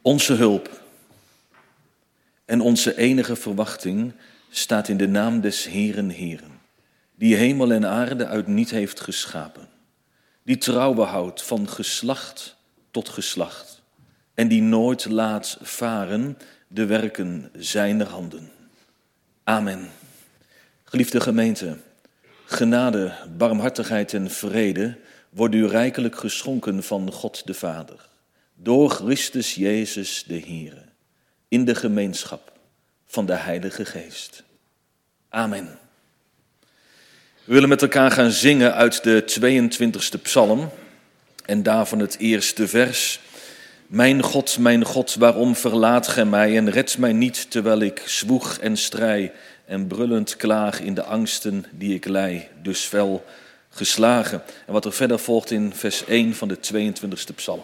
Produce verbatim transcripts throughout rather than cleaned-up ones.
Onze hulp en onze enige verwachting staat in de naam des Heeren Heeren, die hemel en aarde uit niet heeft geschapen, die trouw behoudt van geslacht tot geslacht en die nooit laat varen de werken zijner handen. Amen. Geliefde gemeente, genade, barmhartigheid en vrede worden u rijkelijk geschonken van God de Vader, door Christus Jezus de Heere, in de gemeenschap van de Heilige Geest. Amen. We willen met elkaar gaan zingen uit de tweeëntwintigste psalm en daarvan het eerste vers. Mijn God, mijn God, waarom verlaat gij mij en redt mij niet, terwijl ik zwoeg en strij en brullend klaag in de angsten die ik lij, dus fel geslagen. En wat er verder volgt in vers één van de tweeëntwintigste psalm.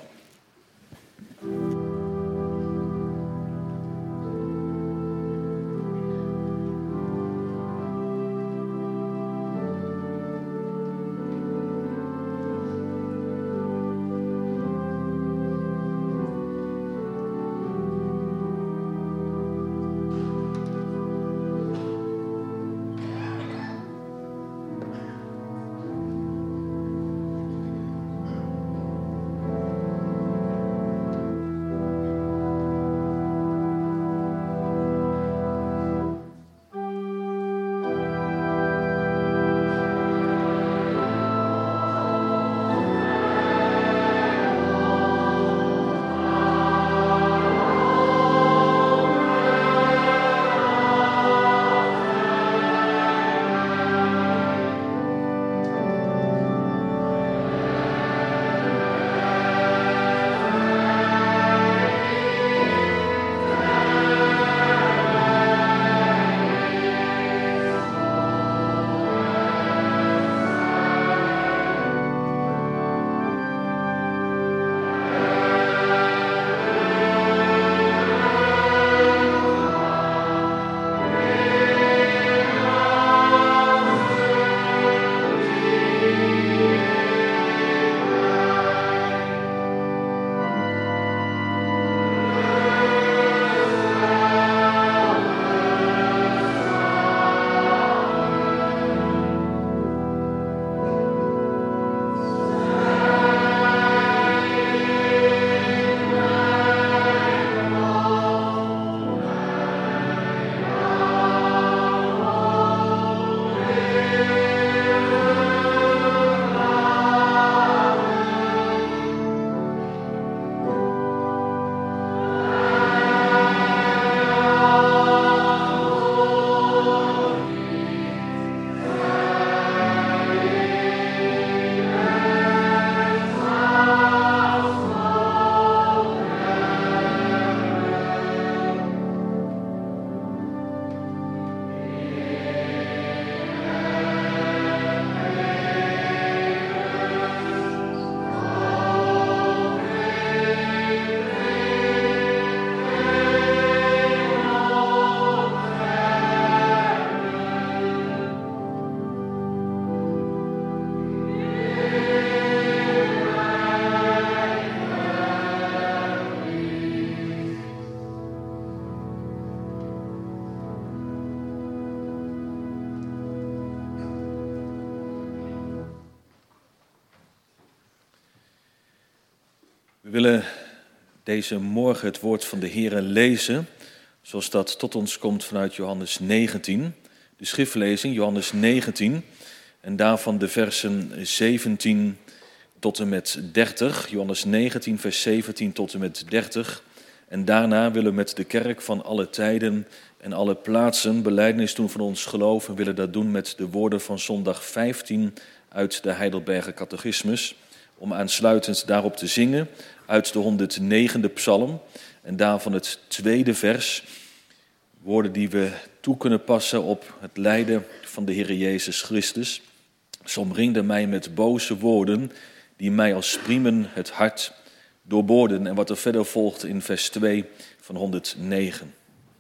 We willen deze morgen het woord van de Heere lezen, zoals dat tot ons komt vanuit Johannes negentien. De schriftlezing, Johannes negentien, en daarvan de versen zeventien tot en met dertig. Johannes negentien, vers zeventien tot en met dertig. En daarna willen we met de kerk van alle tijden en alle plaatsen belijdenis doen van ons geloof. En willen dat doen met de woorden van zondag vijftien uit de Heidelberger Catechismus. Om aansluitend daarop te zingen uit de honderdnegende psalm. En daarvan het tweede vers. Woorden die we toe kunnen passen op het lijden van de Heer Jezus Christus. Ze omringden mij met boze woorden die mij als spriemen het hart doorboorden. En wat er verder volgt in vers twee van honderdnegen.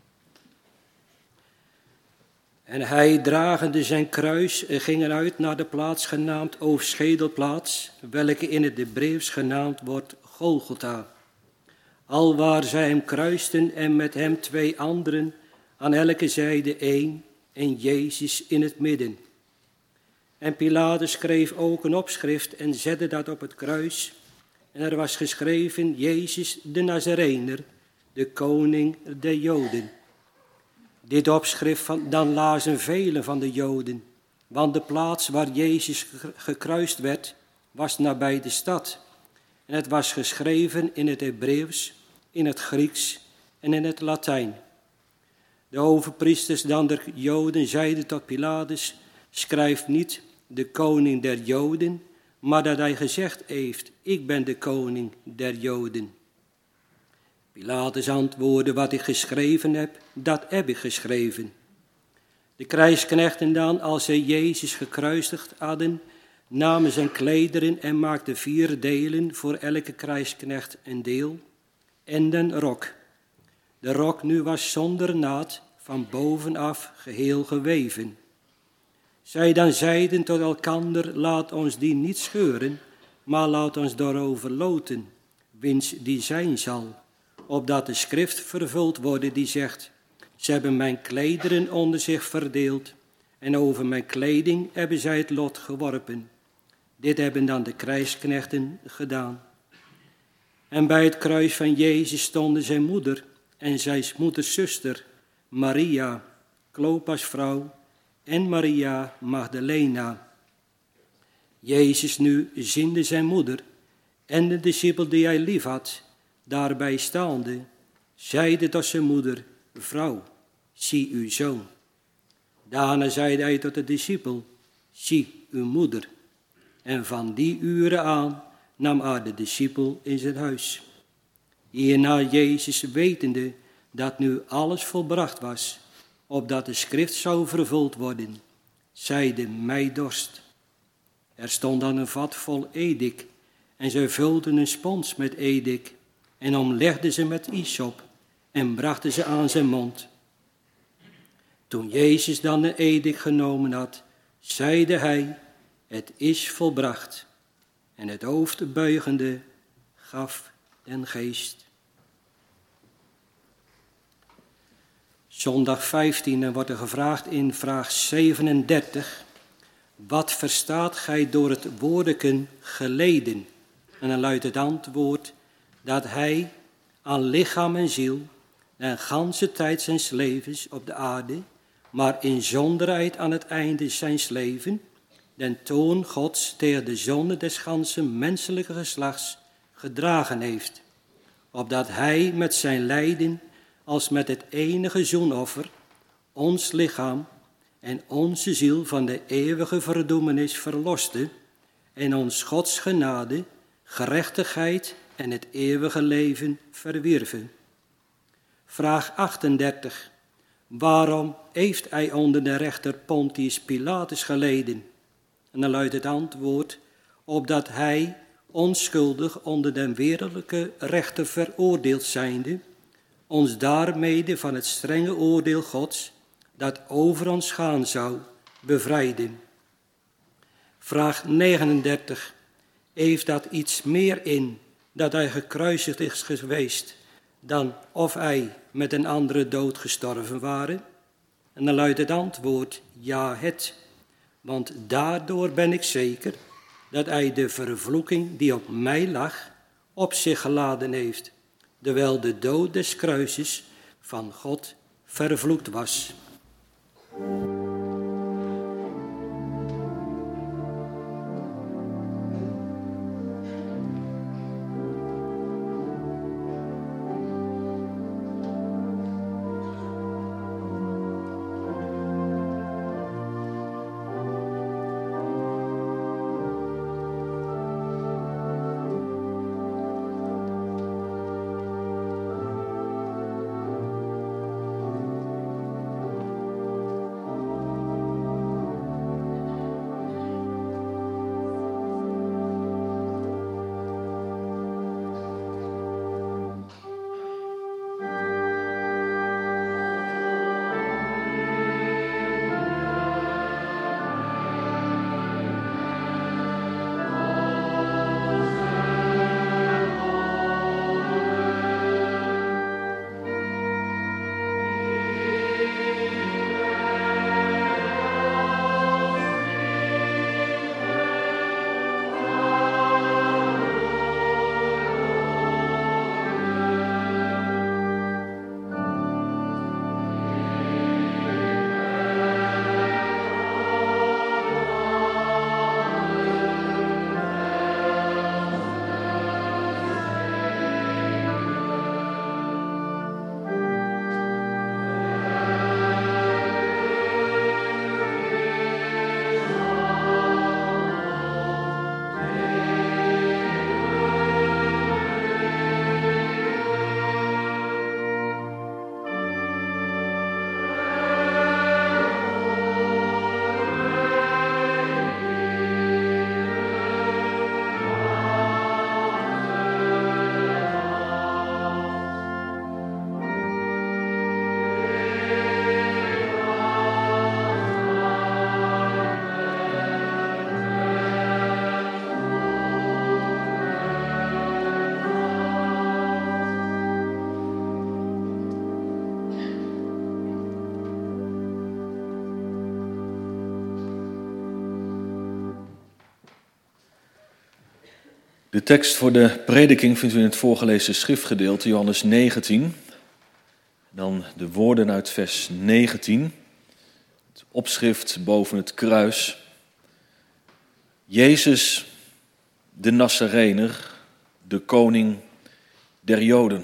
En hij, dragende zijn kruis, ging eruit naar de plaats genaamd Oofschedelplaats, welke in het Hebreeuws genaamd wordt Golgotha. alwaar zij hem kruisten en met hem twee anderen, aan elke zijde één, en Jezus in het midden. En Pilatus schreef ook een opschrift en zette dat op het kruis. En er was geschreven, Jezus de Nazarener, de koning der Joden. Dit opschrift van, dan lazen velen van de Joden, want de plaats waar Jezus gekruist werd, was nabij de stad. En het was geschreven in het Hebreeuws, in het Grieks en in het Latijn. De overpriesters dan der Joden zeiden tot Pilatus, schrijf niet de koning der Joden, maar dat hij gezegd heeft, ik ben de koning der Joden. Pilatus antwoordde, wat ik geschreven heb, dat heb ik geschreven. De krijgsknechten dan, als zij Jezus gekruisigd hadden, namen zijn klederen en maakten vier delen, voor elke krijgsknecht een deel, en den rok. De rok nu was zonder naad, van bovenaf geheel geweven. Zij dan zeiden tot elkander, laat ons die niet scheuren, maar laat ons daarover loten, wiens die zijn zal, opdat de schrift vervuld worden die zegt, ze hebben mijn klederen onder zich verdeeld en over mijn kleding hebben zij het lot geworpen. Dit hebben dan de krijgsknechten gedaan. En bij het kruis van Jezus stonden zijn moeder en zijn moeders zuster, Maria, Klopas vrouw, en Maria Magdalena. Jezus nu ziende zijn moeder en de discipel die hij lief had, daarbij staande, zeide tot zijn moeder, vrouw, zie uw zoon. Daarna zeide hij tot de discipel, zie uw moeder. En van die uren aan nam haar de discipel in zijn huis. Hierna Jezus wetende dat nu alles volbracht was, opdat de schrift zou vervuld worden, zeide mij dorst. Er stond dan een vat vol edik, en zij vulden een spons met edik, en omlegden ze met hyssop, en brachten ze aan zijn mond. Toen Jezus dan de edik genomen had, zeide hij, het is volbracht. En het hoofd buigende gaf den geest. Zondag vijftien, en wordt er gevraagd in vraag zevenendertig. Wat verstaat gij door het woordeken geleden? En dan luidt het antwoord dat hij aan lichaam en ziel de ganse tijd zijns levens op de aarde, maar in zonderheid aan het einde zijns leven, den toon Gods tegen de zonde des ganzen menselijke geslachts gedragen heeft, opdat hij met zijn lijden als met het enige zoenoffer ons lichaam en onze ziel van de eeuwige verdoemenis verloste en ons Gods genade, gerechtigheid en het eeuwige leven verwierven. Vraag achtendertig. Waarom heeft hij onder de rechter Pontius Pilatus geleden? En dan luidt het antwoord, opdat hij onschuldig onder den wereldlijke rechter veroordeeld zijnde, ons daarmede van het strenge oordeel Gods, dat over ons gaan zou, bevrijden. Vraag negenendertig. Heeft dat iets meer in dat hij gekruisigd is geweest, dan of hij met een andere dood gestorven waren? En dan luidt het antwoord, ja het. Want daardoor ben ik zeker dat hij de vervloeking die op mij lag, op zich geladen heeft, terwijl de dood des kruises van God vervloekt was. De tekst voor de prediking vindt u in het voorgelezen schriftgedeelte, Johannes negentien. Dan de woorden uit vers negentien, het opschrift boven het kruis. Jezus, de Nazarener, de koning der Joden.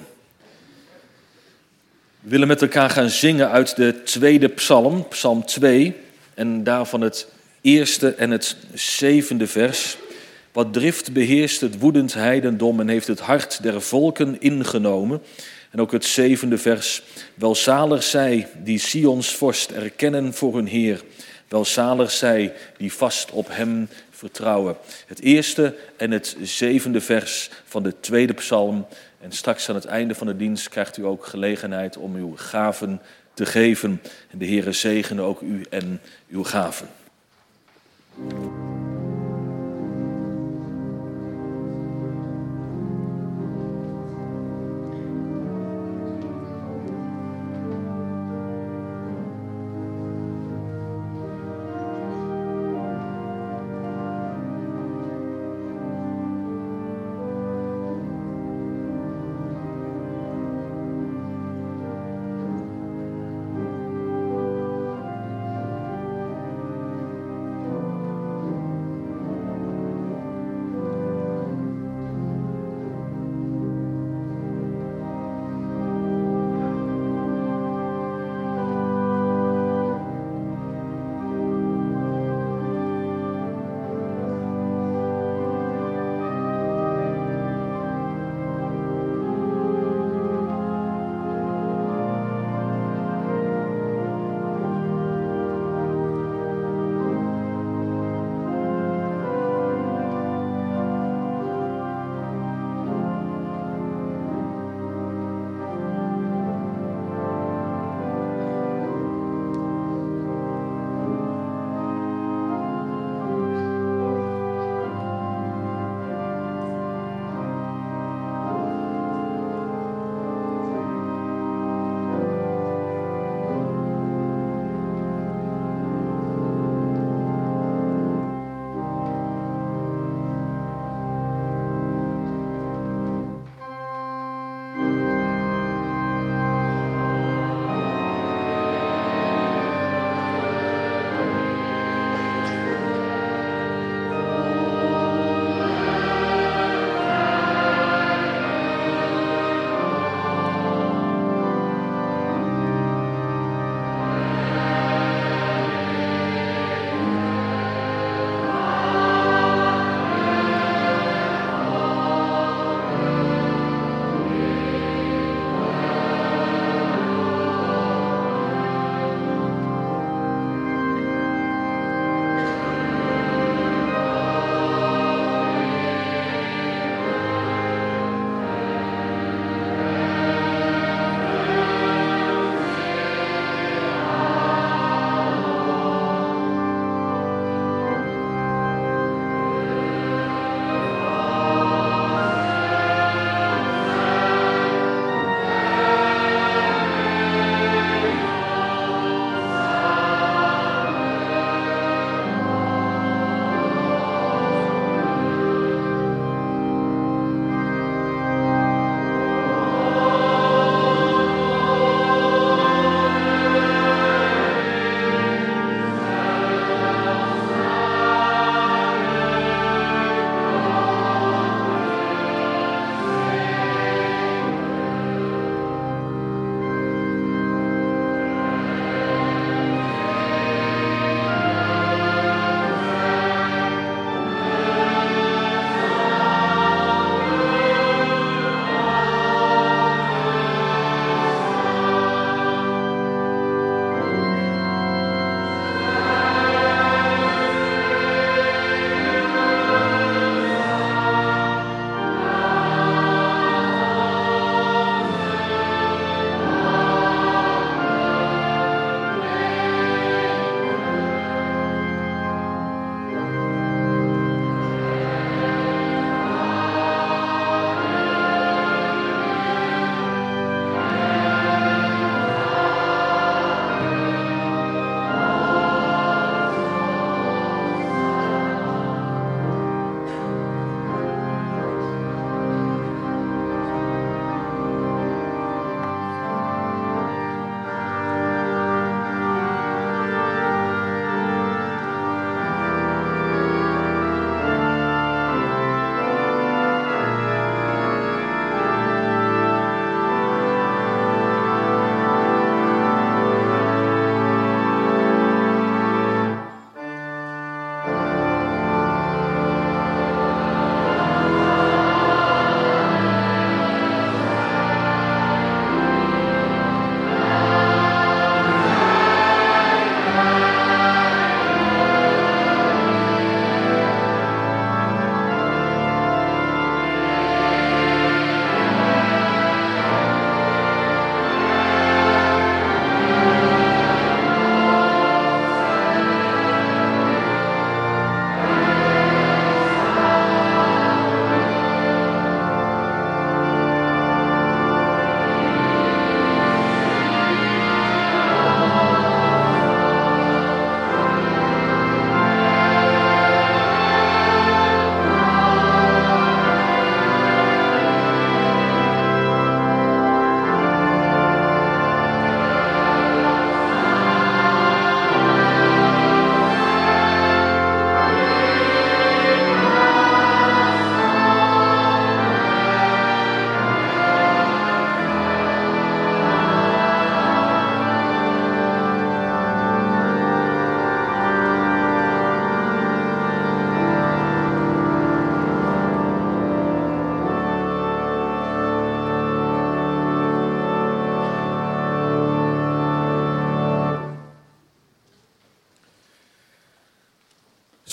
We willen met elkaar gaan zingen uit de tweede psalm, psalm twee, en daarvan het eerste en het zevende vers. Wat drift beheerst het woedend heidendom en heeft het hart der volken ingenomen. En ook het zevende vers. Welzalig zij die Sions vorst erkennen voor hun Heer. Welzalig zij die vast op hem vertrouwen. Het eerste en het zevende vers van de tweede psalm. En straks aan het einde van de dienst krijgt u ook gelegenheid om uw gaven te geven. En de Heere zegene ook u en uw gaven.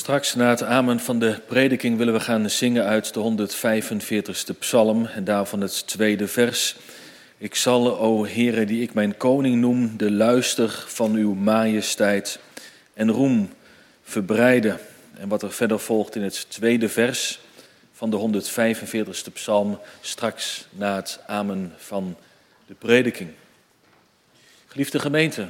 Straks na het amen van de prediking willen we gaan zingen uit de honderdvijfenveertigste psalm en daarvan het tweede vers. Ik zal, o Heere, die ik mijn koning noem, de luister van uw majesteit en roem verbreiden. En wat er verder volgt in het tweede vers van de honderdvijfenveertigste psalm, straks na het amen van de prediking. Geliefde gemeente,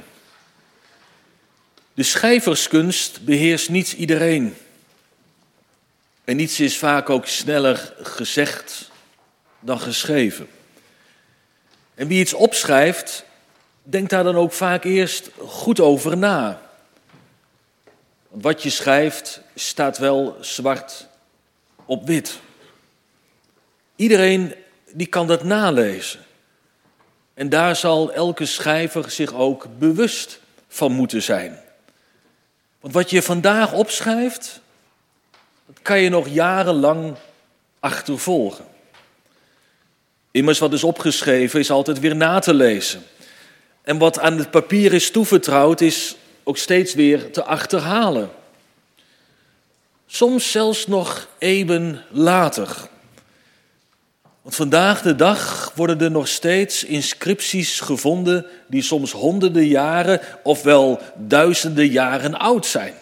de schrijverskunst beheerst niet iedereen. En niets is vaak ook sneller gezegd dan geschreven. En wie iets opschrijft, denkt daar dan ook vaak eerst goed over na. Want wat je schrijft staat wel zwart op wit. Iedereen die kan dat nalezen. En daar zal elke schrijver zich ook bewust van moeten zijn. Want wat je vandaag opschrijft, dat kan je nog jarenlang achtervolgen. Immers wat is opgeschreven is altijd weer na te lezen. En wat aan het papier is toevertrouwd is ook steeds weer te achterhalen. Soms zelfs nog eeuwen later. Want vandaag de dag worden er nog steeds inscripties gevonden die soms honderden jaren of wel duizenden jaren oud zijn.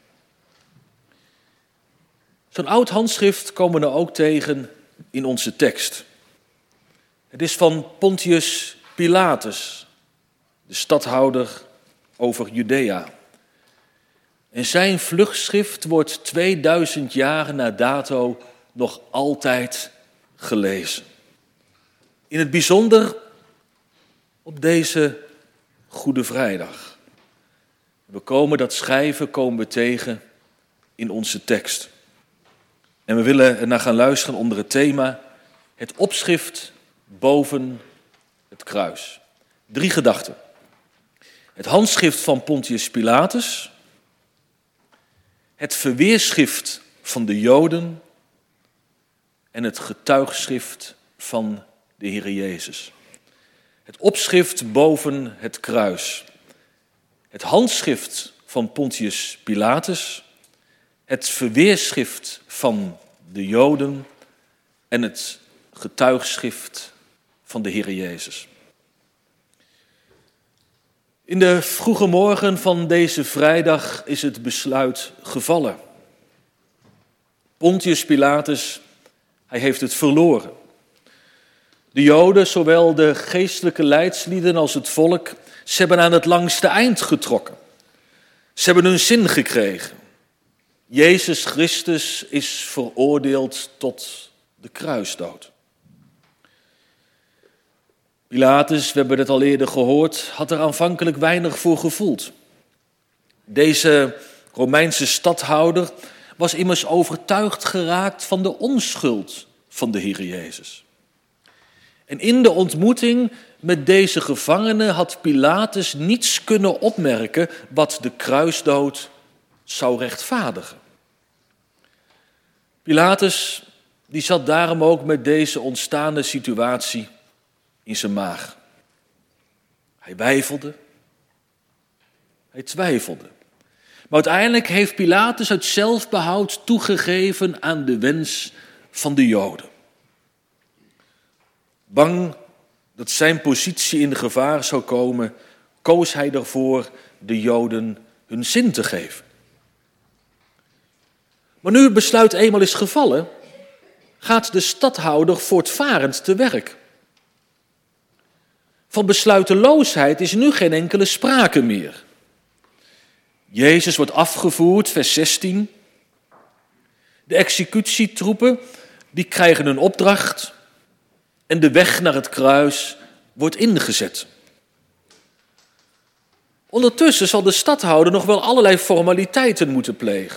Zo'n oud handschrift komen we ook tegen in onze tekst. Het is van Pontius Pilatus, de stadhouder over Judea. En zijn vluchtschrift wordt tweeduizend jaar na dato nog altijd gelezen. In het bijzonder op deze Goede Vrijdag. We komen dat schrijven komen we tegen in onze tekst. En we willen er naar gaan luisteren onder het thema het opschrift boven het kruis. Drie gedachten. Het handschrift van Pontius Pilatus, het verweerschrift van de Joden en het getuigschrift van de Heere Jezus. Het opschrift boven het kruis. Het handschrift van Pontius Pilatus, het verweerschrift van de Joden en het getuigschrift van de Heere Jezus. In de vroege morgen van deze vrijdag is het besluit gevallen. Pontius Pilatus, hij heeft het verloren. De Joden, zowel de geestelijke leidslieden als het volk, ze hebben aan het langste eind getrokken. Ze hebben hun zin gekregen. Jezus Christus is veroordeeld tot de kruisdood. Pilatus, we hebben het al eerder gehoord, had er aanvankelijk weinig voor gevoeld. Deze Romeinse stadhouder was immers overtuigd geraakt van de onschuld van de Heere Jezus. En in de ontmoeting met deze gevangene had Pilatus niets kunnen opmerken wat de kruisdood zou rechtvaardigen. Pilatus, die zat daarom ook met deze ontstaande situatie in zijn maag. Hij weifelde, hij twijfelde. Maar uiteindelijk heeft Pilatus uit zelfbehoud toegegeven aan de wens van de Joden. Bang dat zijn positie in gevaar zou komen, koos hij ervoor de Joden hun zin te geven. Maar nu het besluit eenmaal is gevallen, gaat de stadhouder voortvarend te werk. Van besluiteloosheid is nu geen enkele sprake meer. Jezus wordt afgevoerd, vers zestien. De executietroepen, die krijgen een opdracht en de weg naar het kruis wordt ingezet. Ondertussen zal de stadhouder nog wel allerlei formaliteiten moeten plegen.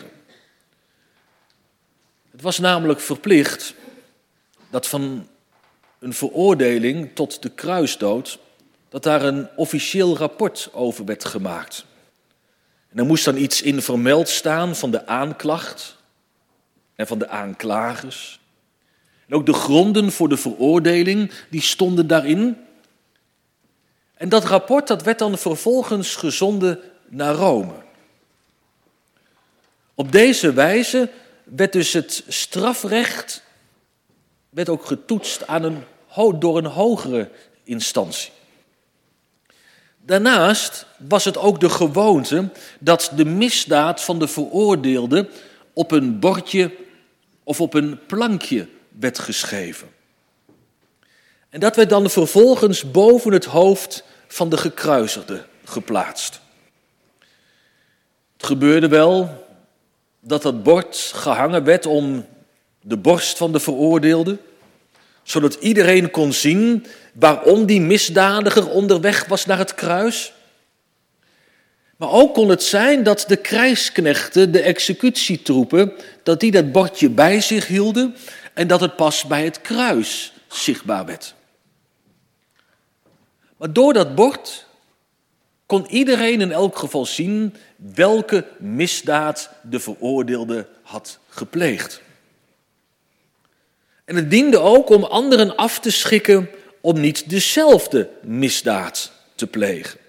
Het was namelijk verplicht dat van een veroordeling tot de kruisdood, dat daar een officieel rapport over werd gemaakt. En er moest dan iets in vermeld staan van de aanklacht en van de aanklagers. En ook de gronden voor de veroordeling, die stonden daarin. En dat rapport dat werd dan vervolgens gezonden naar Rome. Op deze wijze werd dus het strafrecht werd ook getoetst aan een, door een hogere instantie. Daarnaast was het ook de gewoonte dat de misdaad van de veroordeelde op een bordje of op een plankje werd geschreven. En dat werd dan vervolgens boven het hoofd van de gekruisigde geplaatst. Het gebeurde wel dat dat bord gehangen werd om de borst van de veroordeelde, zodat iedereen kon zien waarom die misdadiger onderweg was naar het kruis. Maar ook kon het zijn dat de krijgsknechten, de executietroepen, dat die dat bordje bij zich hielden en dat het pas bij het kruis zichtbaar werd. Maar door dat bord kon iedereen in elk geval zien welke misdaad de veroordeelde had gepleegd. En het diende ook om anderen af te schrikken om niet dezelfde misdaad te plegen.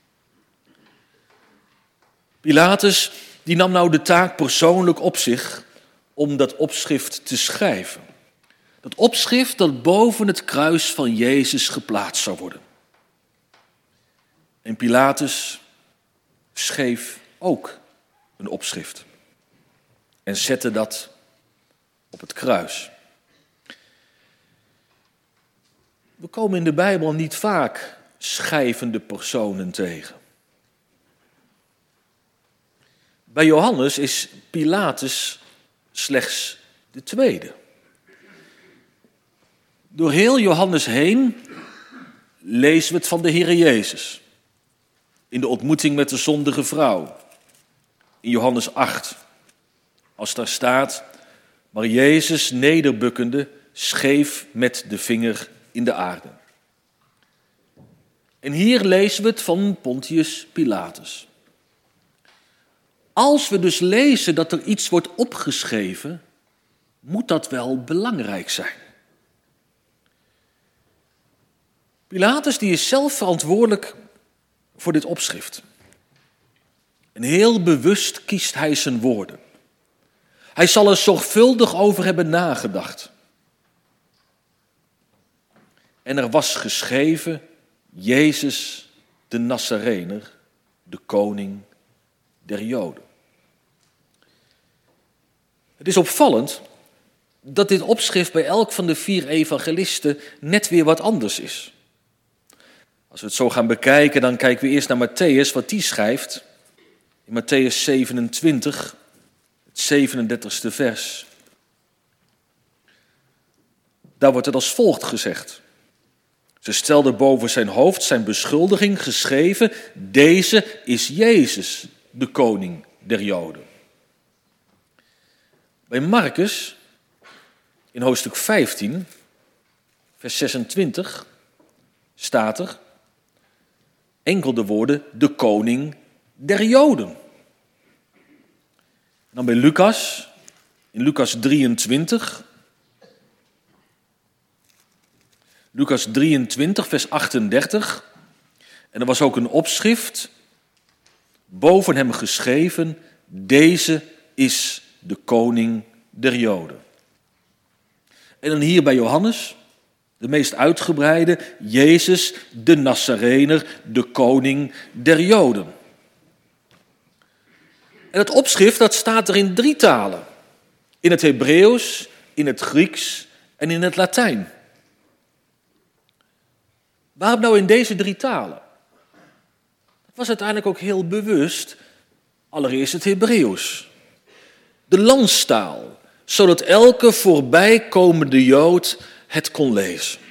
Pilatus die nam nou de taak persoonlijk op zich om dat opschrift te schrijven. Dat opschrift dat boven het kruis van Jezus geplaatst zou worden. En Pilatus schreef ook een opschrift en zette dat op het kruis. We komen in de Bijbel niet vaak schrijvende personen tegen. Bij Johannes is Pilatus slechts de tweede. Door heel Johannes heen lezen we het van de Heere Jezus. In de ontmoeting met de zondige vrouw. In Johannes acht. Als daar staat, maar Jezus nederbukkende scheef met de vinger in de aarde. En hier lezen we het van Pontius Pilatus. Als we dus lezen dat er iets wordt opgeschreven, moet dat wel belangrijk zijn. Pilatus die is zelf verantwoordelijk voor dit opschrift. En heel bewust kiest hij zijn woorden. Hij zal er zorgvuldig over hebben nagedacht. En er was geschreven, Jezus de Nazarener, de koning der Joden. Het is opvallend dat dit opschrift bij elk van de vier evangelisten net weer wat anders is. Als we het zo gaan bekijken, dan kijken we eerst naar Matthäus, wat die schrijft. In Matthäus zevenentwintig, het zevenendertigste vers. Daar wordt het als volgt gezegd. Ze stelde boven zijn hoofd zijn beschuldiging geschreven, deze is Jezus, de koning der Joden. Bij Marcus, in hoofdstuk vijftien, vers zesentwintig, staat er enkel de woorden, de koning der Joden. En dan bij Lucas, in Lucas drieëntwintig, Lucas drieëntwintig, vers achtendertig. En er was ook een opschrift, boven hem geschreven, deze is de koning der Joden. En dan hier bij Johannes, de meest uitgebreide, Jezus de Nazarener, de koning der Joden. En het opschrift dat staat er in drie talen. In het Hebreeuws, in het Grieks en in het Latijn. Waarom nou in deze drie talen? Dat was uiteindelijk ook heel bewust, allereerst het Hebreeuws. De landstaal, zodat elke voorbijkomende Jood het kon lezen.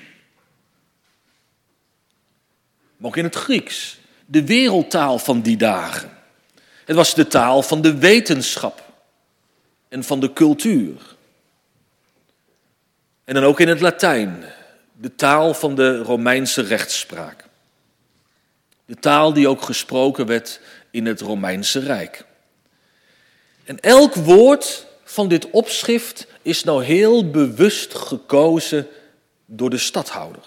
Maar ook in het Grieks, de wereldtaal van die dagen. Het was de taal van de wetenschap en van de cultuur. En dan ook in het Latijn, de taal van de Romeinse rechtspraak. De taal die ook gesproken werd in het Romeinse Rijk. En elk woord van dit opschrift is nou heel bewust gekozen door de stadhouder.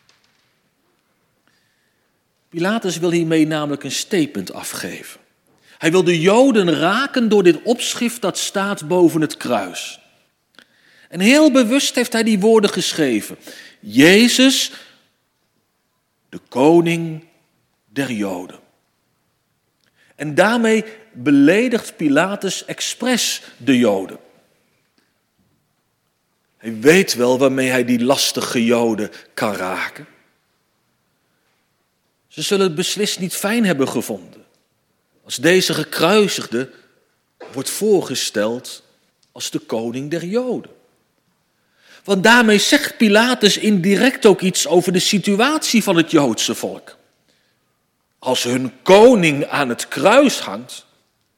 Pilatus wil hiermee namelijk een statement afgeven. Hij wil de Joden raken door dit opschrift dat staat boven het kruis. En heel bewust heeft hij die woorden geschreven. Jezus, de koning der Joden. En daarmee beledigt Pilatus expres de Joden. Hij weet wel waarmee hij die lastige Joden kan raken. Ze zullen het beslist niet fijn hebben gevonden als deze gekruisigde wordt voorgesteld als de koning der Joden. Want daarmee zegt Pilatus indirect ook iets over de situatie van het Joodse volk. Als hun koning aan het kruis hangt,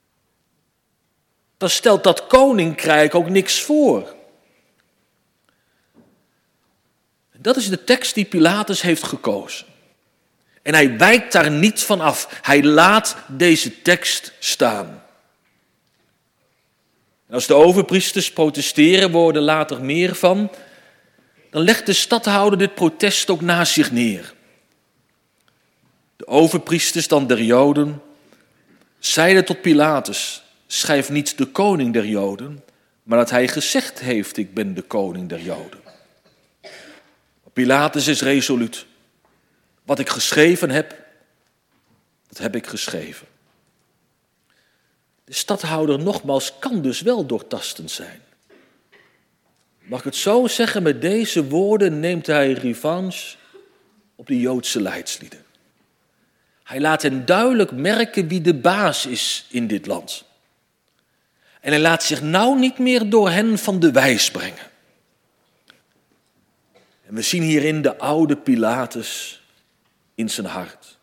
dan stelt dat koninkrijk ook niks voor. Dat is de tekst die Pilatus heeft gekozen. En hij wijkt daar niet van af. Hij laat deze tekst staan. En als de overpriesters protesteren, we horen later meer van, dan legt de stadhouder dit protest ook naast zich neer. De overpriesters dan der Joden zeiden tot Pilatus, schrijf niet de koning der Joden, maar dat hij gezegd heeft, ik ben de koning der Joden. Maar Pilatus is resoluut. Wat ik geschreven heb, dat heb ik geschreven. De stadhouder nogmaals kan dus wel doortastend zijn. Mag ik het zo zeggen, met deze woorden neemt hij revanche op de Joodse leidslieden. Hij laat hen duidelijk merken wie de baas is in dit land. En hij laat zich nou niet meer door hen van de wijs brengen. En we zien hierin de oude Pilatus in zijn hart.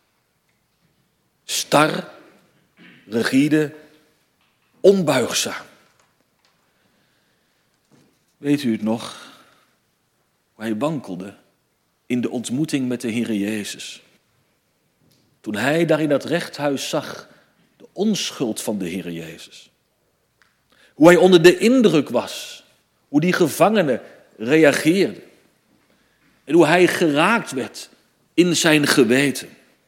Star, rigide, onbuigzaam. Weet u het nog? Hoe hij wankelde in de ontmoeting met de Heere Jezus. Toen hij daar in dat rechthuis zag de onschuld van de Heere Jezus. Hoe hij onder de indruk was. Hoe die gevangene reageerde. En hoe hij geraakt werd in zijn geweten.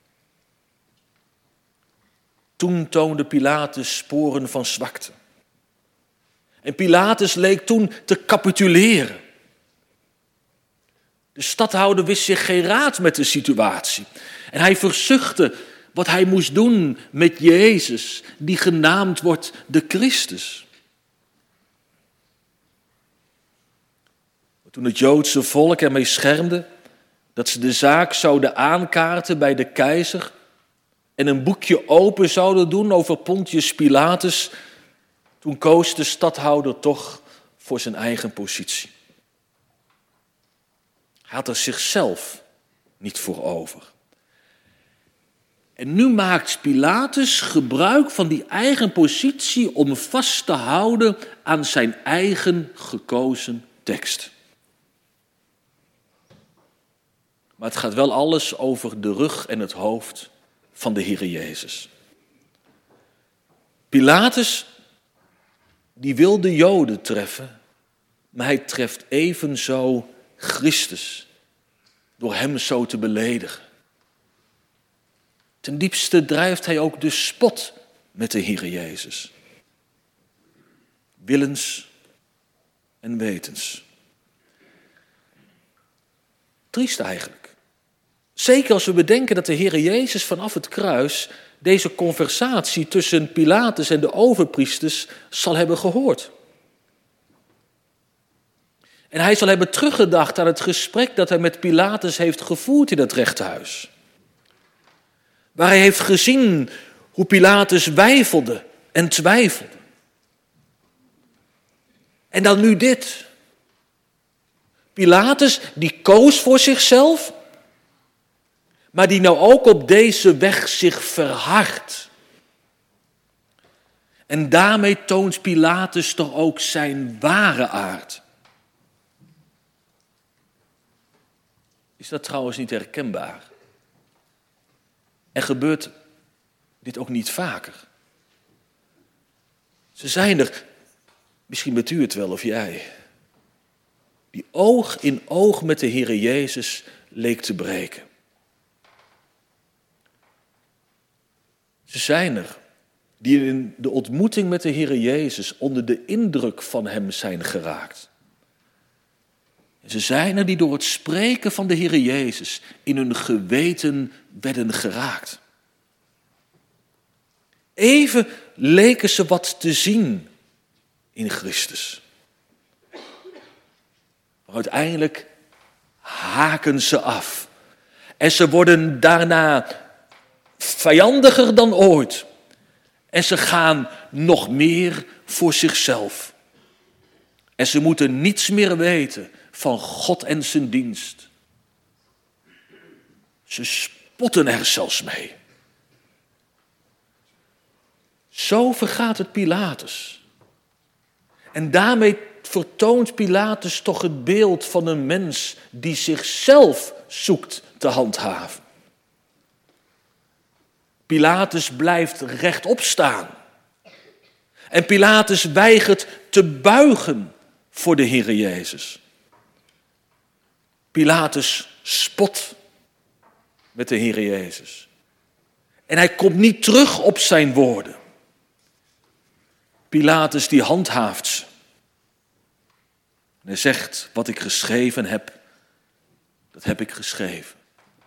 Toen toonde Pilatus sporen van zwakte. En Pilatus leek toen te capituleren. De stadhouder wist zich geen raad met de situatie. En hij verzuchtte wat hij moest doen met Jezus, die genaamd wordt de Christus. Toen het Joodse volk ermee schermde dat ze de zaak zouden aankaarten bij de keizer en een boekje open zouden doen over Pontius Pilatus, toen koos de stadhouder toch voor zijn eigen positie. Hij had er zichzelf niet voor over. En nu maakt Pilatus gebruik van die eigen positie om vast te houden aan zijn eigen gekozen tekst. Maar het gaat wel alles over de rug en het hoofd van de Heere Jezus. Pilatus, die wil de Joden treffen, maar hij treft evenzo Christus door hem zo te beledigen. Ten diepste drijft hij ook de spot met de Heere Jezus. Willens en wetens. Triest eigenlijk. Zeker als we bedenken dat de Heere Jezus vanaf het kruis deze conversatie tussen Pilatus en de overpriesters zal hebben gehoord. En hij zal hebben teruggedacht aan het gesprek dat hij met Pilatus heeft gevoerd in het rechthuis. Waar hij heeft gezien hoe Pilatus weifelde en twijfelde. En dan nu dit. Pilatus die koos voor zichzelf, maar die nou ook op deze weg zich verhardt. En daarmee toont Pilatus toch ook zijn ware aard. Is dat trouwens niet herkenbaar? En gebeurt dit ook niet vaker? Ze zijn er, misschien bent u het wel of jij, die oog in oog met de Heere Jezus leek te breken. Ze zijn er, die in de ontmoeting met de Heere Jezus onder de indruk van hem zijn geraakt. En ze zijn er die door het spreken van de Heere Jezus in hun geweten werden geraakt. Even leken ze wat te zien in Christus. Maar uiteindelijk haken ze af. En ze worden daarna vijandiger dan ooit. En ze gaan nog meer voor zichzelf. En ze moeten niets meer weten van God en zijn dienst. Ze spotten er zelfs mee. Zo vergaat het Pilatus. En daarmee vertoont Pilatus toch het beeld van een mens die zichzelf zoekt te handhaven. Pilatus blijft rechtop staan. En Pilatus weigert te buigen voor de Heere Jezus. Pilatus spot met de Heere Jezus. En hij komt niet terug op zijn woorden. Pilatus die handhaaft ze. En hij zegt, wat ik geschreven heb, dat heb ik geschreven.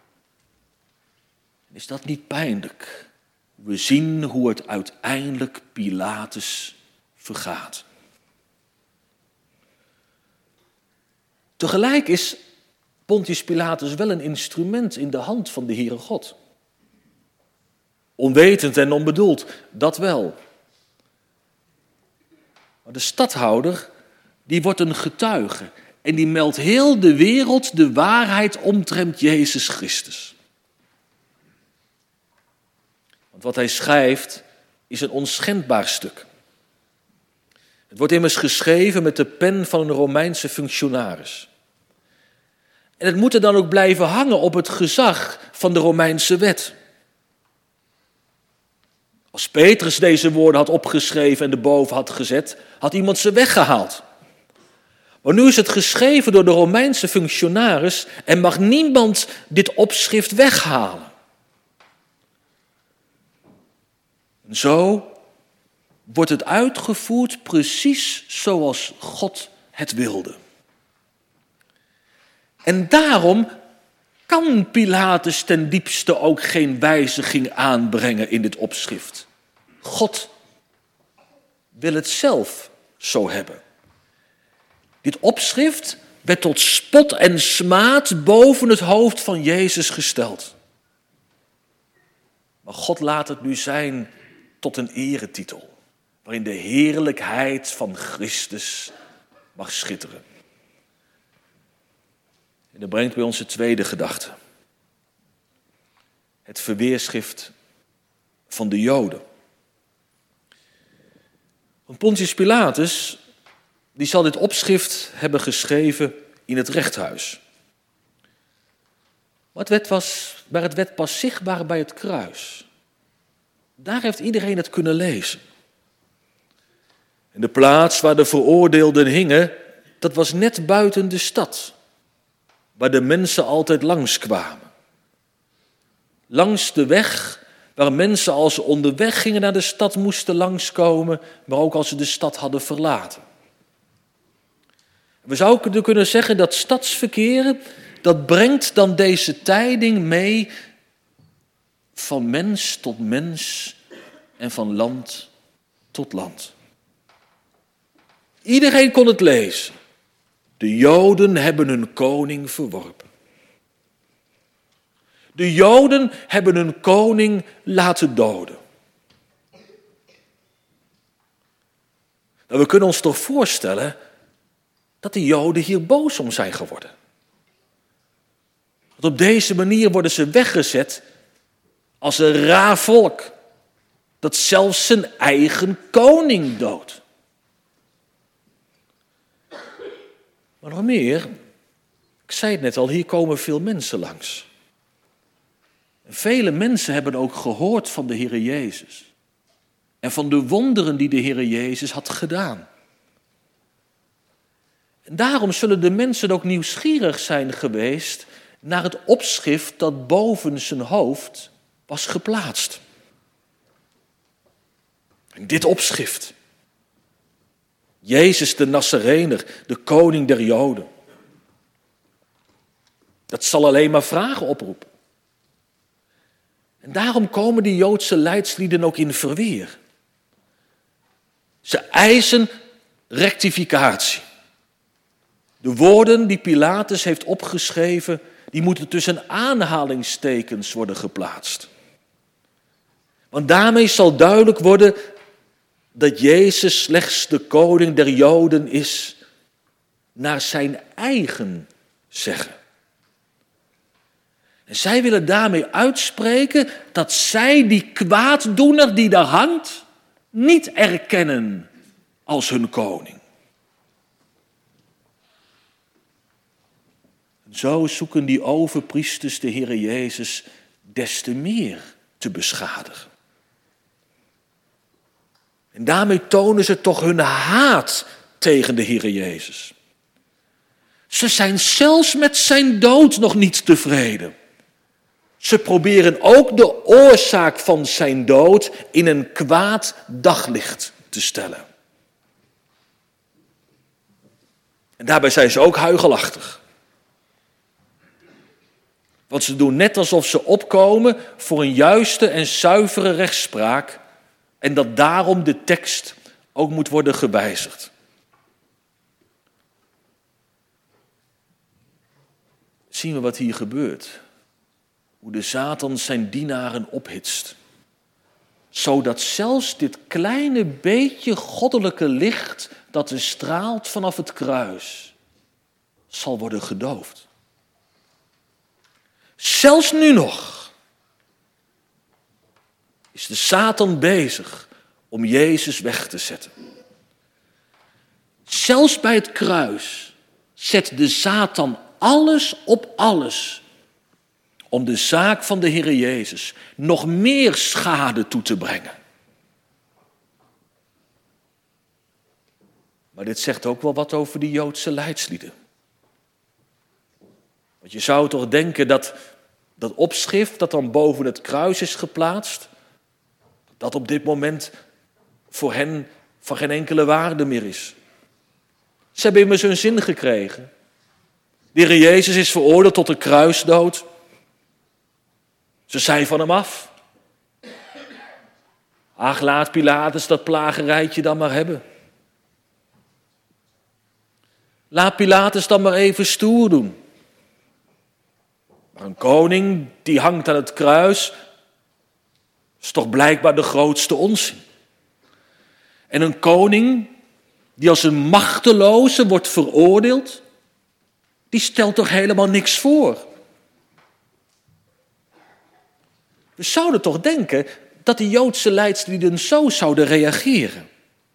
Is dat niet pijnlijk? We zien hoe het uiteindelijk Pilatus vergaat. Tegelijk is Pontius Pilatus wel een instrument in de hand van de Heere God. Onwetend en onbedoeld, dat wel. Maar de stadhouder, die wordt een getuige en die meldt heel de wereld de waarheid omtrent Jezus Christus. Want wat hij schrijft is een onschendbaar stuk. Het wordt immers geschreven met de pen van een Romeinse functionaris. En het moet er dan ook blijven hangen op het gezag van de Romeinse wet. Als Petrus deze woorden had opgeschreven en erboven had gezet, had iemand ze weggehaald. Maar nu is het geschreven door de Romeinse functionaris en mag niemand dit opschrift weghalen. En zo wordt het uitgevoerd precies zoals God het wilde. En daarom kan Pilatus ten diepste ook geen wijziging aanbrengen in dit opschrift. God wil het zelf zo hebben. Dit opschrift werd tot spot en smaad boven het hoofd van Jezus gesteld. Maar God laat het nu zijn tot een eretitel, waarin de heerlijkheid van Christus mag schitteren. En dat brengt bij onze tweede gedachte. Het verweerschrift van de Joden. Want Pontius Pilatus, die zal dit opschrift hebben geschreven in het rechthuis. Maar het werd, was, maar het werd pas zichtbaar bij het kruis. Daar heeft iedereen het kunnen lezen. En de plaats waar de veroordeelden hingen, dat was net buiten de stad, waar de mensen altijd langskwamen. Langs de weg waar mensen als ze onderweg gingen naar de stad moesten langskomen, maar ook als ze de stad hadden verlaten. We zouden kunnen zeggen dat stadsverkeer, dat brengt dan deze tijding mee van mens tot mens en van land tot land. Iedereen kon het lezen. De Joden hebben hun koning verworpen. De Joden hebben hun koning laten doden. Nou, we kunnen ons toch voorstellen dat de Joden hier boos om zijn geworden. Want op deze manier worden ze weggezet als een raar volk dat zelfs zijn eigen koning doodt. Maar nog meer, ik zei het net al, hier komen veel mensen langs. En vele mensen hebben ook gehoord van de Heere Jezus. En van de wonderen die de Heere Jezus had gedaan. En daarom zullen de mensen ook nieuwsgierig zijn geweest naar het opschrift dat boven zijn hoofd was geplaatst. Dit opschrift. Jezus de Nazarener, de koning der Joden. Dat zal alleen maar vragen oproepen. En daarom komen die Joodse leidslieden ook in verweer. Ze eisen rectificatie. De woorden die Pilatus heeft opgeschreven, die moeten tussen aanhalingstekens worden geplaatst. Want daarmee zal duidelijk worden dat Jezus slechts de koning der Joden is, naar zijn eigen zeggen. En zij willen daarmee uitspreken dat zij die kwaaddoener die daar hangt, niet erkennen als hun koning. Zo zoeken die overpriesters de Heere Jezus des te meer te beschadigen. En daarmee tonen ze toch hun haat tegen de Heere Jezus. Ze zijn zelfs met zijn dood nog niet tevreden. Ze proberen ook de oorzaak van zijn dood in een kwaad daglicht te stellen. En daarbij zijn ze ook huichelachtig. Want ze doen net alsof ze opkomen voor een juiste en zuivere rechtspraak en dat daarom de tekst ook moet worden gewijzigd. Zien we wat hier gebeurt? Hoe de Satan zijn dienaren ophitst. Zodat zelfs dit kleine beetje goddelijke licht dat er straalt vanaf het kruis zal worden gedoofd. Zelfs nu nog is de Satan bezig om Jezus weg te zetten. Zelfs bij het kruis zet de Satan alles op alles om de zaak van de Heere Jezus nog meer schade toe te brengen. Maar dit zegt ook wel wat over die Joodse leidslieden. Want je zou toch denken dat dat opschrift dat dan boven het kruis is geplaatst, dat op dit moment voor hen van geen enkele waarde meer is. Ze hebben immers hun zin gekregen. De Heer Jezus is veroordeeld tot een kruisdood. Ze zijn van hem af. Ach, laat Pilatus dat plagerijtje dan maar hebben. Laat Pilatus dan maar even stoer doen. Maar een koning die hangt aan het kruis is toch blijkbaar de grootste onzin. En een koning die als een machteloze wordt veroordeeld, die stelt toch helemaal niks voor. We zouden toch denken dat de Joodse leidslieden zo zouden reageren.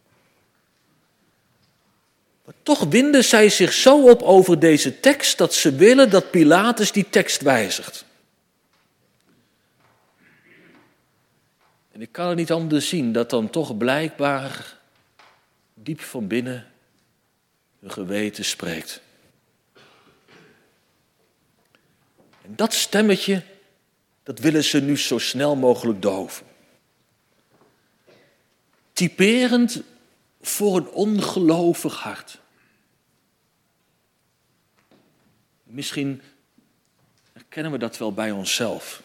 Maar toch winden zij zich zo op over deze tekst dat ze willen dat Pilatus die tekst wijzigt. En ik kan het niet anders zien dat dan toch blijkbaar diep van binnen hun geweten spreekt. En dat stemmetje, dat willen ze nu zo snel mogelijk doven. Typerend voor een ongelovig hart. Misschien herkennen we dat wel bij onszelf.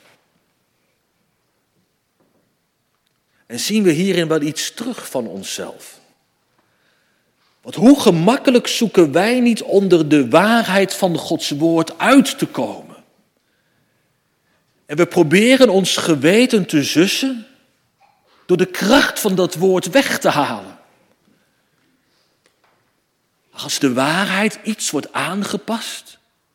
En zien we hierin wel iets terug van onszelf. Want hoe gemakkelijk zoeken wij niet onder de waarheid van Gods woord uit te komen. En we proberen ons geweten te sussen door de kracht van dat woord weg te halen. Als de waarheid iets wordt aangepast.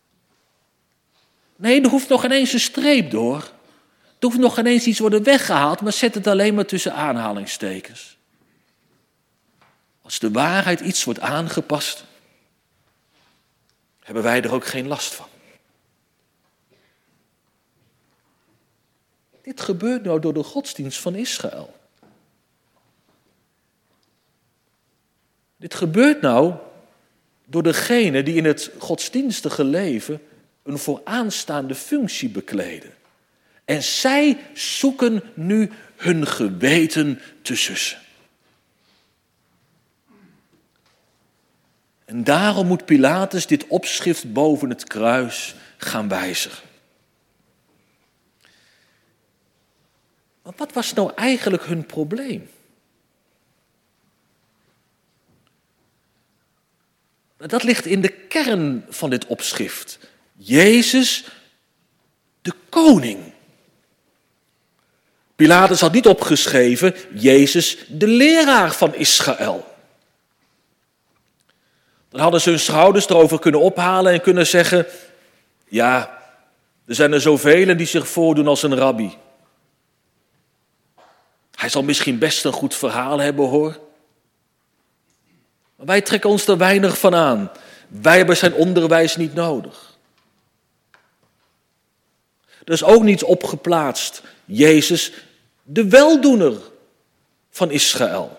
Nee, er hoeft nog geen eens een streep door. Er hoeft nog geen eens iets worden weggehaald, maar zet het alleen maar tussen aanhalingstekens. Als de waarheid iets wordt aangepast, hebben wij er ook geen last van. Dit gebeurt nou door de godsdienst van Israël. Dit gebeurt nou door degene die in het godsdienstige leven een vooraanstaande functie bekleden. En zij zoeken nu hun geweten te sussen. En daarom moet Pilatus dit opschrift boven het kruis gaan wijzigen. Maar wat was nou eigenlijk hun probleem? Dat ligt in de kern van dit opschrift. Jezus, de koning. Pilatus had niet opgeschreven, Jezus, de leraar van Israël. Dan hadden ze hun schouders erover kunnen ophalen en kunnen zeggen, ja, er zijn er zoveel die zich voordoen als een rabbi. Hij zal misschien best een goed verhaal hebben, hoor. Maar wij trekken ons er weinig van aan. Wij hebben zijn onderwijs niet nodig. Er is ook niet opgeplaatst, Jezus, de weldoener van Israël.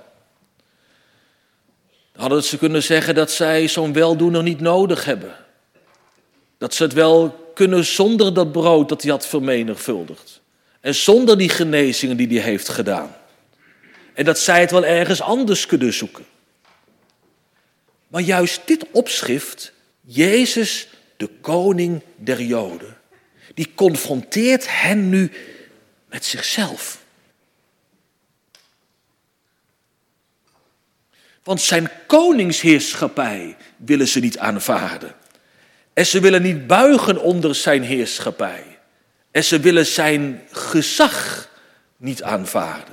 Dan hadden ze kunnen zeggen dat zij zo'n weldoener niet nodig hebben. Dat ze het wel kunnen zonder dat brood dat hij had vermenigvuldigd. En zonder die genezingen die hij heeft gedaan. En dat zij het wel ergens anders kunnen zoeken. Maar juist dit opschrift, Jezus, de koning der Joden, die confronteert hen nu met zichzelf. Want zijn koningsheerschappij willen ze niet aanvaarden. En ze willen niet buigen onder zijn heerschappij. En ze willen zijn gezag niet aanvaarden.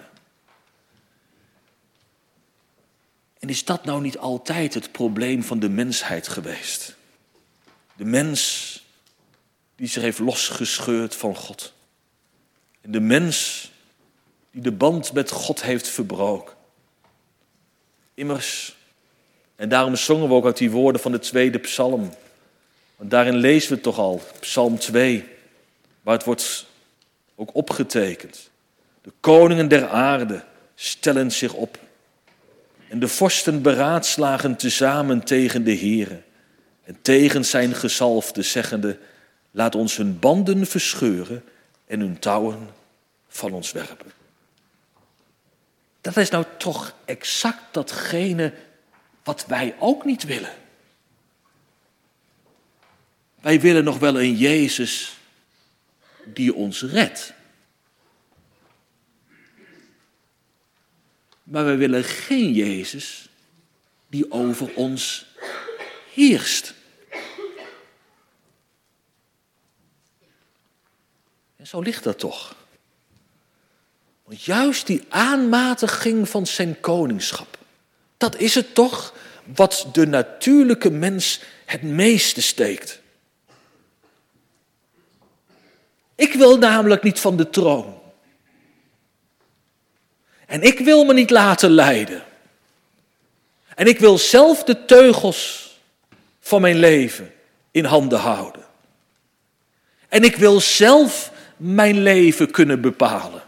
En is dat nou niet altijd het probleem van de mensheid geweest? De mens die zich heeft losgescheurd van God. En de mens die de band met God heeft verbroken. Immers, en daarom zongen we ook uit die woorden van de tweede psalm. Want daarin lezen we het toch al, psalm twee, waar het wordt ook opgetekend. De koningen der aarde stellen zich op. En de vorsten beraadslagen tezamen tegen de Heere. En tegen zijn gezalfde zeggende, laat ons hun banden verscheuren en hun touwen van ons werpen. Dat is nou toch exact datgene wat wij ook niet willen. Wij willen nog wel een Jezus die ons redt. Maar wij willen geen Jezus die over ons heerst. En zo ligt dat toch. Want juist die aanmatiging van zijn koningschap, dat is het toch wat de natuurlijke mens het meeste steekt. Ik wil namelijk niet van de troon. En ik wil me niet laten leiden. En ik wil zelf de teugels van mijn leven in handen houden. En ik wil zelf mijn leven kunnen bepalen.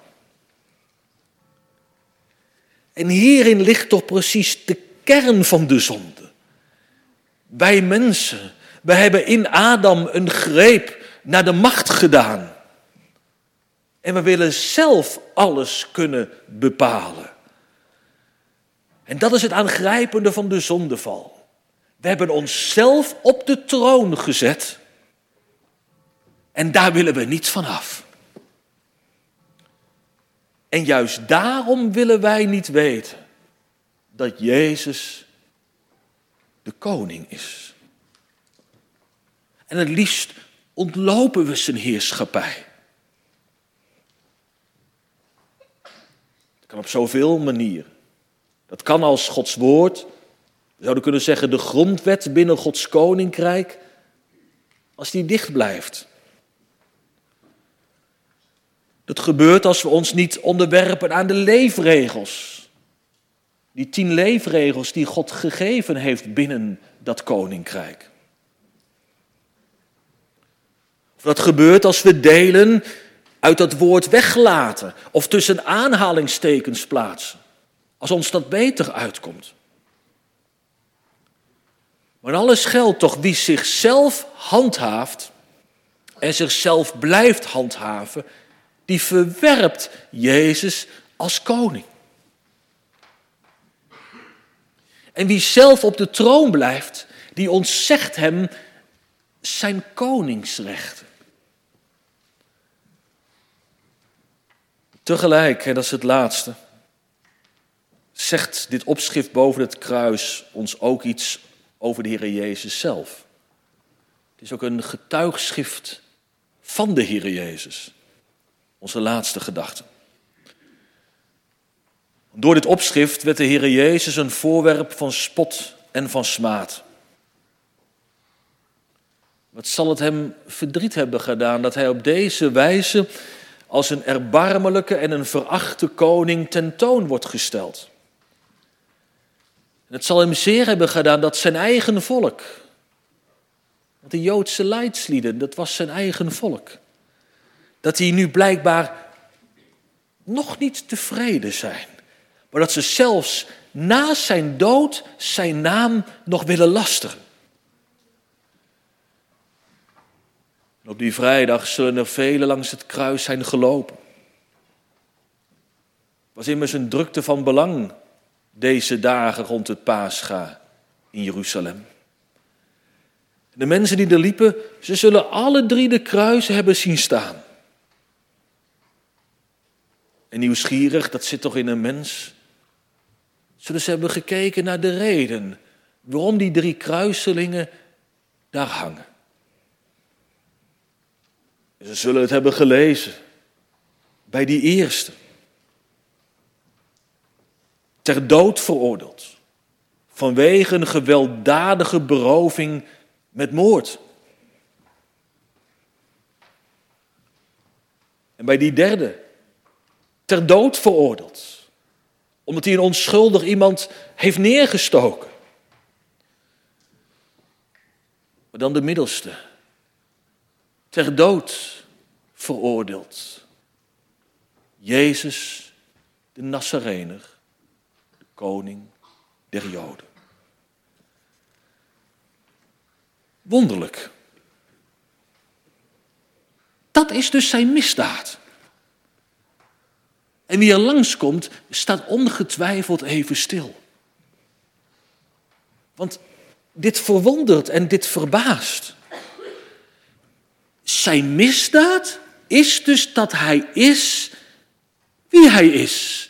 En hierin ligt toch precies de kern van de zonde. Wij mensen, wij hebben in Adam een greep naar de macht gedaan. En we willen zelf alles kunnen bepalen. En dat is het aangrijpende van de zondeval. We hebben onszelf op de troon gezet. En daar willen we niet van af. En juist daarom willen wij niet weten dat Jezus de koning is. En het liefst ontlopen we zijn heerschappij. Dat kan op zoveel manieren. Dat kan als Gods woord. We zouden kunnen zeggen de grondwet binnen Gods koninkrijk. Als die dicht blijft. Dat gebeurt als we ons niet onderwerpen aan de leefregels. Die tien leefregels die God gegeven heeft binnen dat koninkrijk. Of dat gebeurt als we delen uit dat woord weglaten of tussen aanhalingstekens plaatsen. Als ons dat beter uitkomt. Maar alles geldt toch wie zichzelf handhaaft en zichzelf blijft handhaven, die verwerpt Jezus als koning. En wie zelf op de troon blijft, Die ontzegt hem zijn koningsrechten. Tegelijk, en dat is het laatste, zegt dit opschrift boven het kruis ons ook iets over de Heer Jezus zelf. Het is ook een getuigschrift van de Heer Jezus. Onze laatste gedachte. Door dit opschrift werd de Heer Jezus een voorwerp van spot en van smaad. Wat zal het hem verdriet hebben gedaan dat hij op deze wijze als een erbarmelijke en een verachte koning tentoon wordt gesteld. En het zal hem zeer hebben gedaan dat zijn eigen volk, want de Joodse leidslieden, dat was zijn eigen volk, dat die nu blijkbaar nog niet tevreden zijn, maar dat ze zelfs na zijn dood zijn naam nog willen lastigen. En op die vrijdag zullen er velen langs het kruis zijn gelopen. Het was immers een drukte van belang deze dagen rond het Pascha in Jeruzalem. De mensen die er liepen, ze zullen alle drie de kruisen hebben zien staan. En nieuwsgierig, dat zit toch in een mens, zullen ze hebben gekeken naar de reden waarom die drie kruiselingen daar hangen. Ze zullen het hebben gelezen bij die eerste. Ter dood veroordeeld. Vanwege een gewelddadige beroving met moord. En bij die derde. Ter dood veroordeeld. Omdat hij een onschuldig iemand heeft neergestoken. Maar dan de middelste. Ter dood veroordeeld. Jezus de Nazarener, de koning der Joden. Wonderlijk. Dat is dus zijn misdaad. En wie er langskomt, staat ongetwijfeld even stil. Want dit verwondert en dit verbaast. Zijn misdaad is dus dat hij is wie hij is.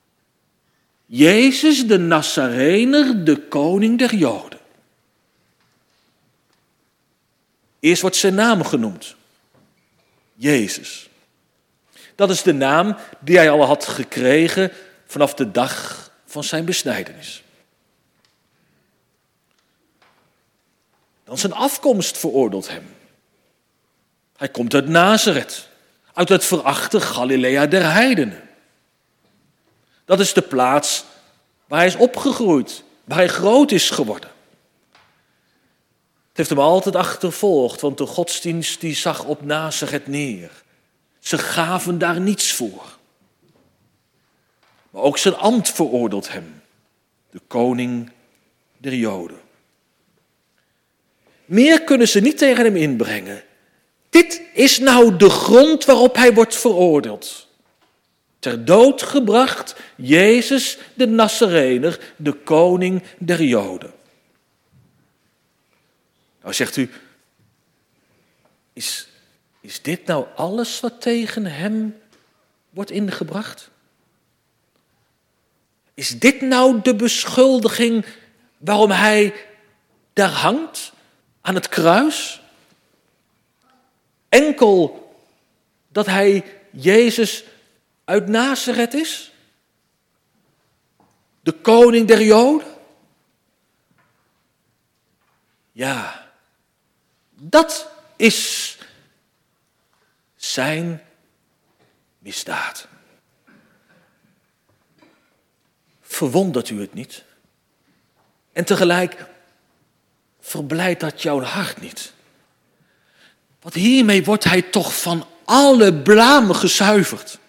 Jezus de Nazarener, de koning der Joden. Eerst wordt zijn naam genoemd. Jezus. Dat is de naam die hij al had gekregen vanaf de dag van zijn besnijdenis. Dan zijn afkomst veroordeelt hem. Hij komt uit Nazareth, uit het verachte Galilea der heidenen. Dat is de plaats waar hij is opgegroeid, waar hij groot is geworden. Het heeft hem altijd achtervolgd, want de godsdienst die zag op Nazareth neer. Ze gaven daar niets voor. Maar ook zijn ambt veroordeelt hem, de koning der Joden. Meer kunnen ze niet tegen hem inbrengen. Dit is nou de grond waarop hij wordt veroordeeld. Ter dood gebracht, Jezus de Nazarener, de koning der Joden. Nou zegt u, is, is dit nou alles wat tegen hem wordt ingebracht? Is dit nou de beschuldiging waarom hij daar hangt aan het kruis? Enkel dat hij Jezus uit Nazareth is? De koning der Joden? Ja, dat is zijn misdaad. Verwondert u het niet? En tegelijk verblijdt dat jouw hart niet? Want hiermee wordt hij toch van alle blaam gezuiverd.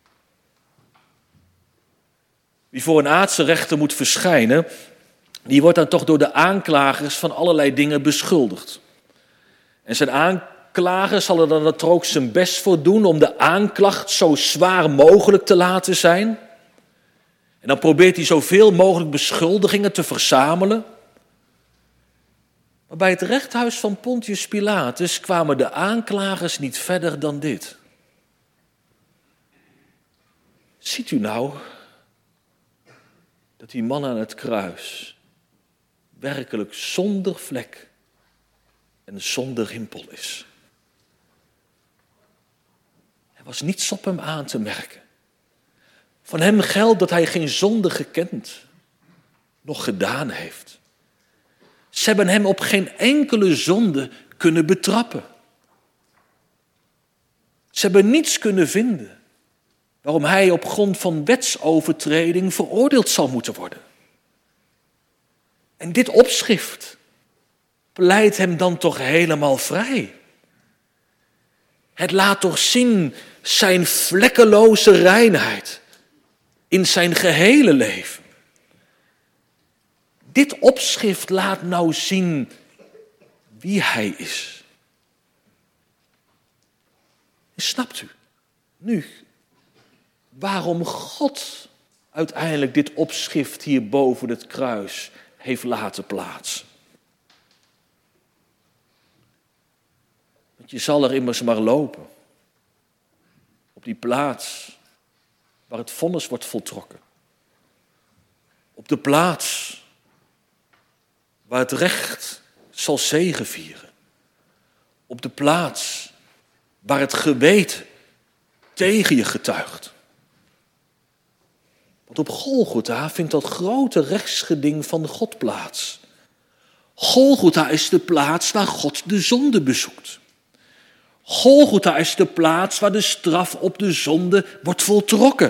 Wie voor een aardse rechter moet verschijnen, die wordt dan toch door de aanklagers van allerlei dingen beschuldigd. En zijn aanklager zal er dan ook zijn best voor doen om de aanklacht zo zwaar mogelijk te laten zijn. En dan probeert hij zoveel mogelijk beschuldigingen te verzamelen. Maar bij het rechthuis van Pontius Pilatus kwamen de aanklagers niet verder dan dit. Ziet u nou dat die man aan het kruis werkelijk zonder vlek en zonder rimpel is? Er was niets op hem aan te merken. Van hem geldt dat hij geen zonde gekend, nog gedaan heeft. Ze hebben hem op geen enkele zonde kunnen betrappen. Ze hebben niets kunnen vinden waarom hij op grond van wetsovertreding veroordeeld zal moeten worden. En dit opschrift pleit hem dan toch helemaal vrij. Het laat toch zien zijn vlekkeloze reinheid in zijn gehele leven. Dit opschrift laat nou zien wie hij is. En snapt u nu waarom God uiteindelijk dit opschrift hier boven het kruis heeft laten plaatsen? Want je zal er immers maar lopen. Op die plaats waar het vonnis wordt voltrokken. Op de plaats waar het recht zal zegevieren. Op de plaats waar het geweten tegen je getuigt. Want op Golgotha vindt dat grote rechtsgeding van God plaats. Golgotha is de plaats waar God de zonde bezoekt. Golgotha is de plaats waar de straf op de zonde wordt voltrokken.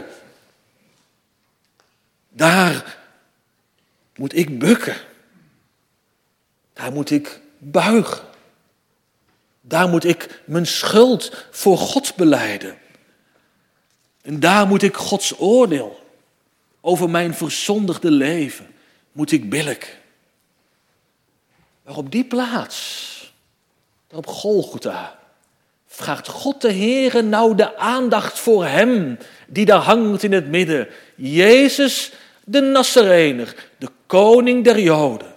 Daar moet ik bukken. Daar moet ik buigen. Daar moet ik mijn schuld voor God belijden. En daar moet ik Gods oordeel over mijn verzondigde leven, moet ik billijken. Maar op die plaats, daar op Golgotha, vraagt God de Heere nou de aandacht voor hem die daar hangt in het midden. Jezus de Nazarener, de koning der Joden.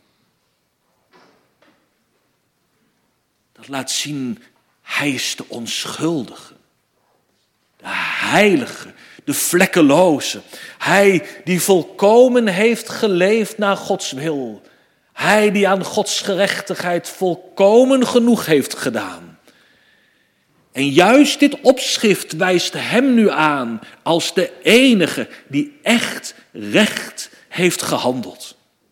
Dat laat zien, hij is de onschuldige, de heilige, de vlekkeloze. Hij die volkomen heeft geleefd naar Gods wil. Hij die aan Gods gerechtigheid volkomen genoeg heeft gedaan. En juist dit opschrift wijst hem nu aan als de enige die echt recht heeft gehandeld.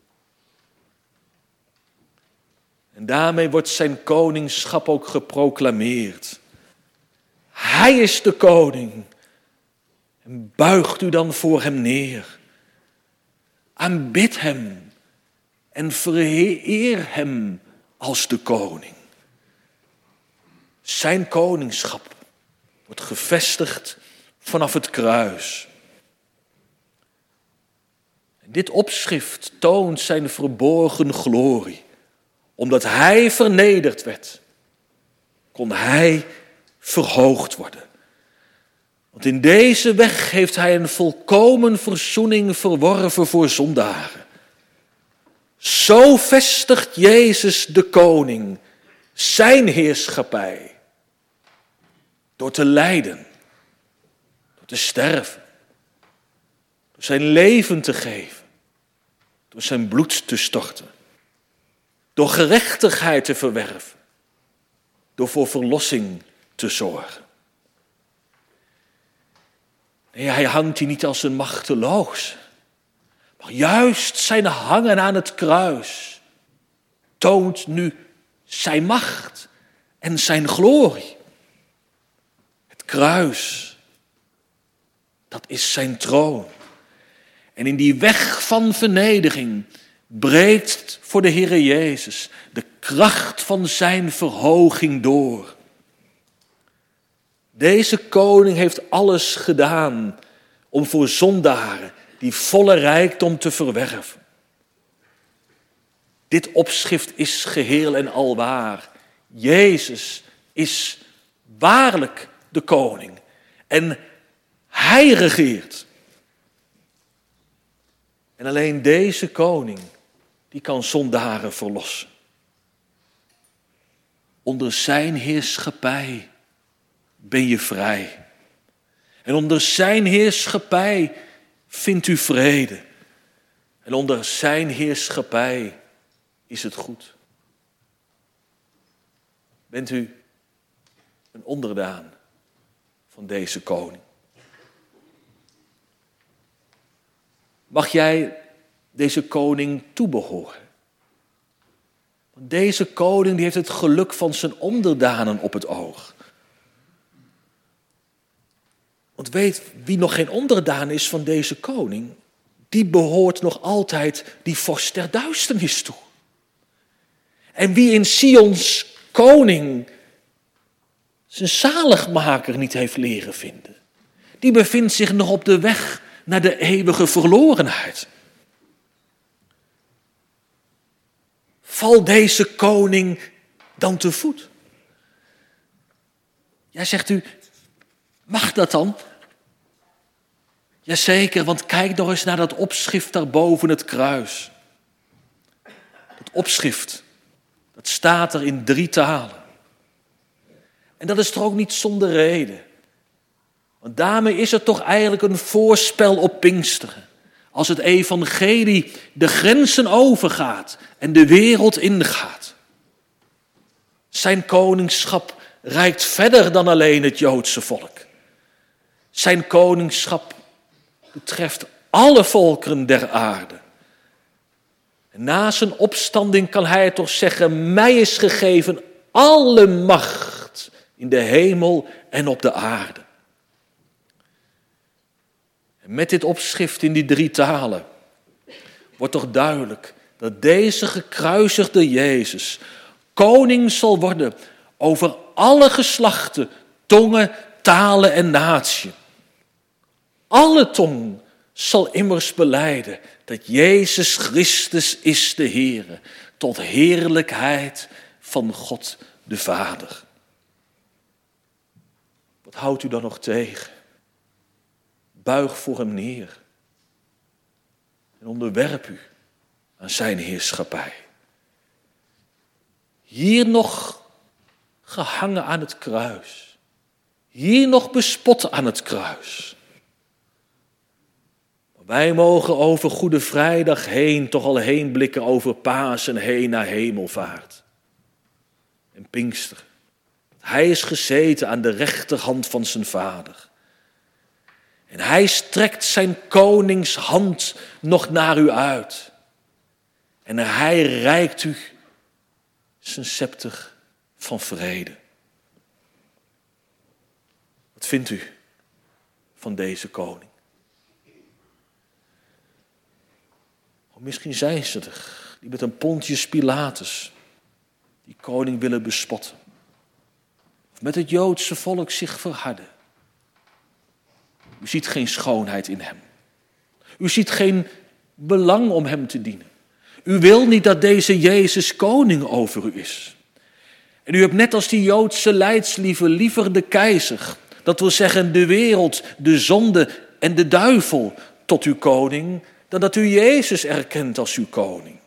En daarmee wordt zijn koningschap ook geproclameerd. Hij is de koning. En buigt u dan voor hem neer. Aanbid hem en vereer hem als de koning. Zijn koningschap wordt gevestigd vanaf het kruis. En dit opschrift toont zijn verborgen glorie. Omdat hij vernederd werd, kon hij verhoogd worden. Want in deze weg heeft hij een volkomen verzoening verworven voor zondaren. Zo vestigt Jezus de koning zijn heerschappij. Door te lijden, door te sterven, door zijn leven te geven, door zijn bloed te storten. Door gerechtigheid te verwerven. Door voor verlossing te zorgen. Nee, hij hangt hier niet als een machteloos. Maar juist zijn hangen aan het kruis toont nu zijn macht en zijn glorie. Het kruis, dat is zijn troon. En in die weg van vernedering breekt voor de Heere Jezus de kracht van zijn verhoging door. Deze koning heeft alles gedaan om voor zondaren die volle rijkdom te verwerven. Dit opschrift is geheel en al waar. Jezus is waarlijk de koning en hij regeert. En alleen deze koning die kan zondaren verlossen. onder zijn heerschappij ben je vrij. En onder zijn heerschappij vindt u vrede. En onder zijn heerschappij is het goed. Bent u een onderdaan van deze koning? Mag jij deze koning toebehoren? Want deze koning die heeft het geluk van zijn onderdanen op het oog. Want weet, wie nog geen onderdaan is van deze koning, die behoort nog altijd die vorst der duisternis toe. En wie in Sions koning zijn zaligmaker niet heeft leren vinden, die bevindt zich nog op de weg naar de eeuwige verlorenheid. Val deze koning dan te voet? Ja, zegt u, mag dat dan? Jazeker, want kijk nog eens naar dat opschrift daar boven het kruis. Dat opschrift, dat staat er in drie talen. En dat is toch ook niet zonder reden. Want daarmee is het toch eigenlijk een voorspel op Pinksteren. Als het evangelie de grenzen overgaat en de wereld ingaat. Zijn koningschap reikt verder dan alleen het Joodse volk. Zijn koningschap betreft alle volkeren der aarde. En na zijn opstanding kan hij toch zeggen, mij is gegeven alle macht in de hemel en op de aarde. En met dit opschrift in die drie talen wordt toch duidelijk dat deze gekruisigde Jezus koning zal worden over alle geslachten, tongen, talen en naties. Alle tong zal immers belijden dat Jezus Christus is de Heere, tot heerlijkheid van God de Vader. Wat houdt u dan nog tegen? Buig voor hem neer en onderwerp u aan zijn heerschappij. Hier nog gehangen aan het kruis, hier nog bespot aan het kruis. Wij mogen over Goede Vrijdag heen toch al heen blikken over Pasen heen naar Hemelvaart en Pinksteren. Hij is gezeten aan de rechterhand van zijn Vader. En hij strekt zijn koningshand nog naar u uit. En hij reikt u zijn scepter van vrede. Wat vindt u van deze koning? Of misschien zijn ze er, die met een Pontius Pilatus die koning willen bespotten. Of met het Joodse volk zich verharden. U ziet geen schoonheid in hem. U ziet geen belang om hem te dienen. U wil niet dat deze Jezus koning over u is. En u hebt net als die Joodse leidslieve liever de keizer. Dat wil zeggen de wereld, de zonde en de duivel tot uw koning. Dan dat u Jezus erkent als uw koning.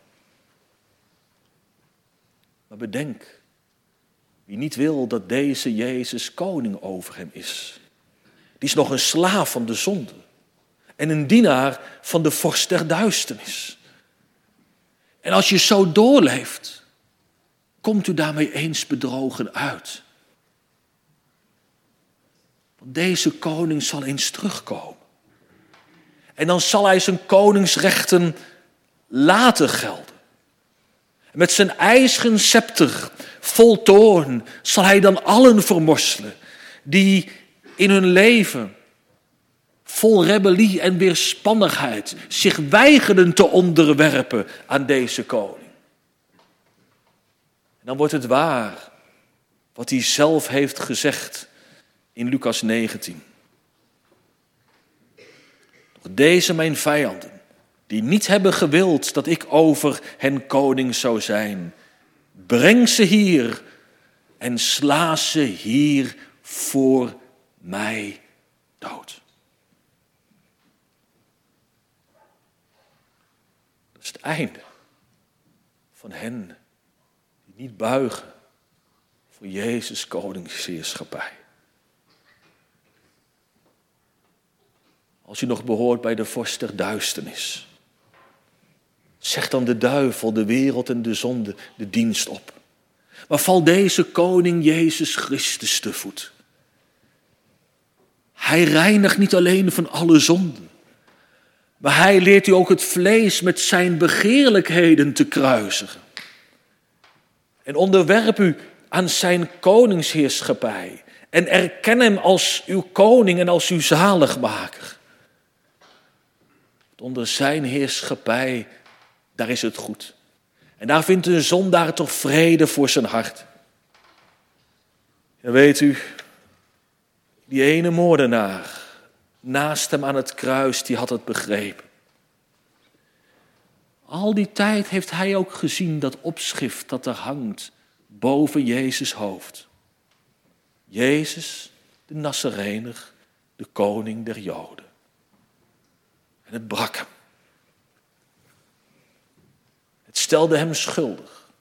Maar bedenk, wie niet wil dat deze Jezus koning over hem is, die is nog een slaaf van de zonde en een dienaar van de vorst der duisternis. En als je zo doorleeft, komt u daarmee eens bedrogen uit. Want deze koning zal eens terugkomen. En dan zal hij zijn koningsrechten laten gelden. Met zijn ijzeren scepter vol toorn zal hij dan allen vermorselen die in hun leven vol rebellie en weerspannigheid zich weigerden te onderwerpen aan deze koning. En dan wordt het waar wat hij zelf heeft gezegd in Lucas negentien. Deze mijn vijanden, die niet hebben gewild dat ik over hen koning zou zijn, breng ze hier en sla ze hier voor mij dood. Dat is het einde van hen die niet buigen voor Jezus koningsheerschappij. Als u nog behoort bij de vorst der duisternis, zeg dan de duivel, de wereld en de zonde de dienst op. Maar val deze koning Jezus Christus te voet. Hij reinigt niet alleen van alle zonden, maar hij leert u ook het vlees met zijn begeerlijkheden te kruisigen. En onderwerp u aan zijn koningsheerschappij en erken hem als uw koning en als uw zaligmaker. Onder zijn heerschappij, daar is het goed. En daar vindt een zondaar toch vrede voor zijn hart. En weet u, die ene moordenaar naast hem aan het kruis, die had het begrepen. Al die tijd heeft hij ook gezien dat opschrift dat er hangt boven Jezus' hoofd. Jezus, de Nazarener, de koning der Joden. En het brak hem. Het stelde hem schuldig.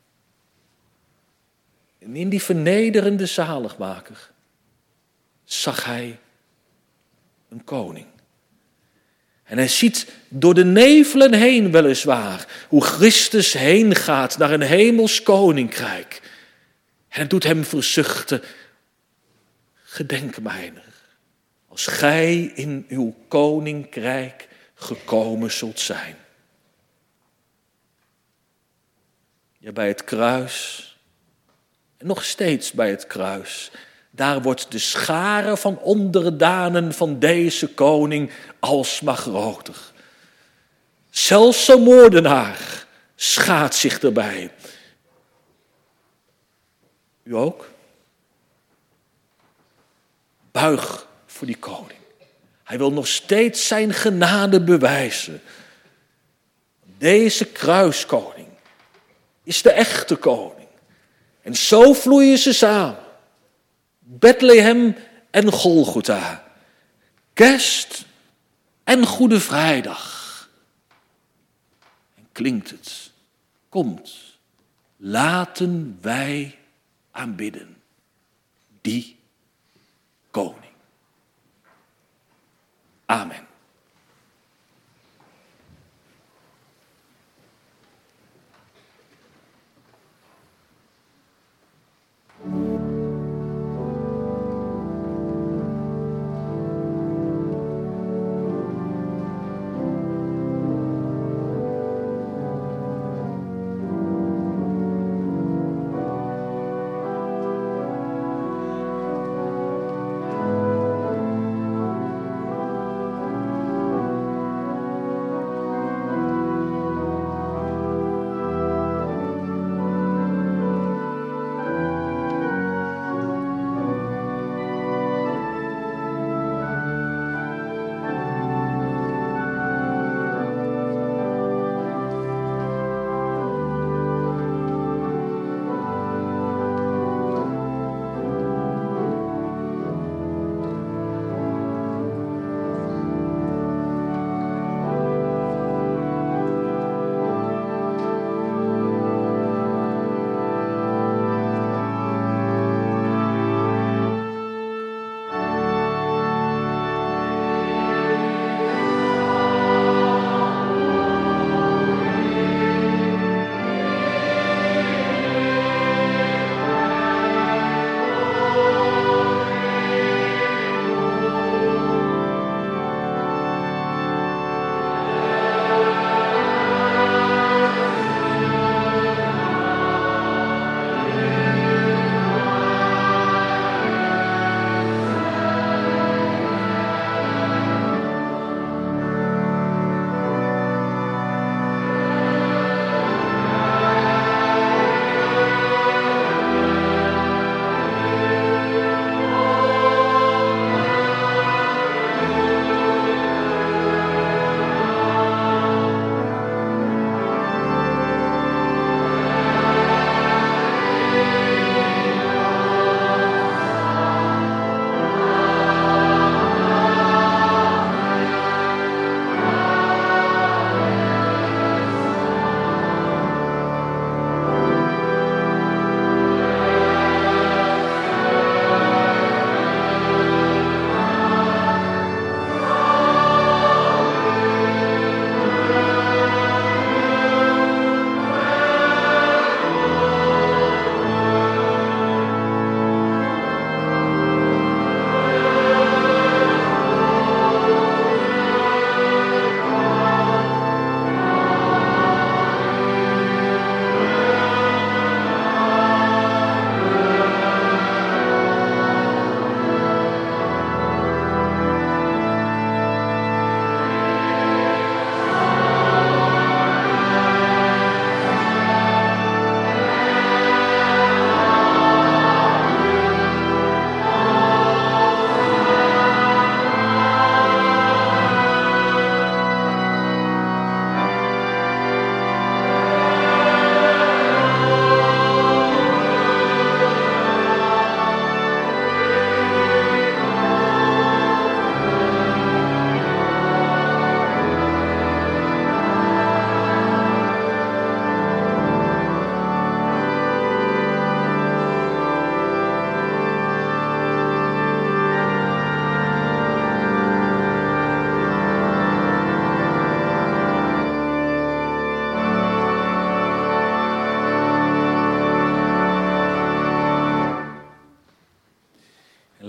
En in die vernederende zaligmaker zag hij een koning. En hij ziet door de nevelen heen weliswaar hoe Christus heen gaat naar een hemels koninkrijk. En het doet hem verzuchten, gedenk mijner, als gij in uw koninkrijk gekomen zult zijn. Ja, bij het kruis, en nog steeds bij het kruis, daar wordt de schare van onderdanen van deze koning alsmaar groter. Zelfs zo'n moordenaar schaadt zich erbij. U ook? Buig voor die koning. Hij wil nog steeds zijn genade bewijzen. Deze kruiskoning is de echte koning. En zo vloeien ze samen. Bethlehem en Golgotha. Kerst en Goede Vrijdag. En klinkt het. Komt, laten wij aanbidden. Die koning. Amen.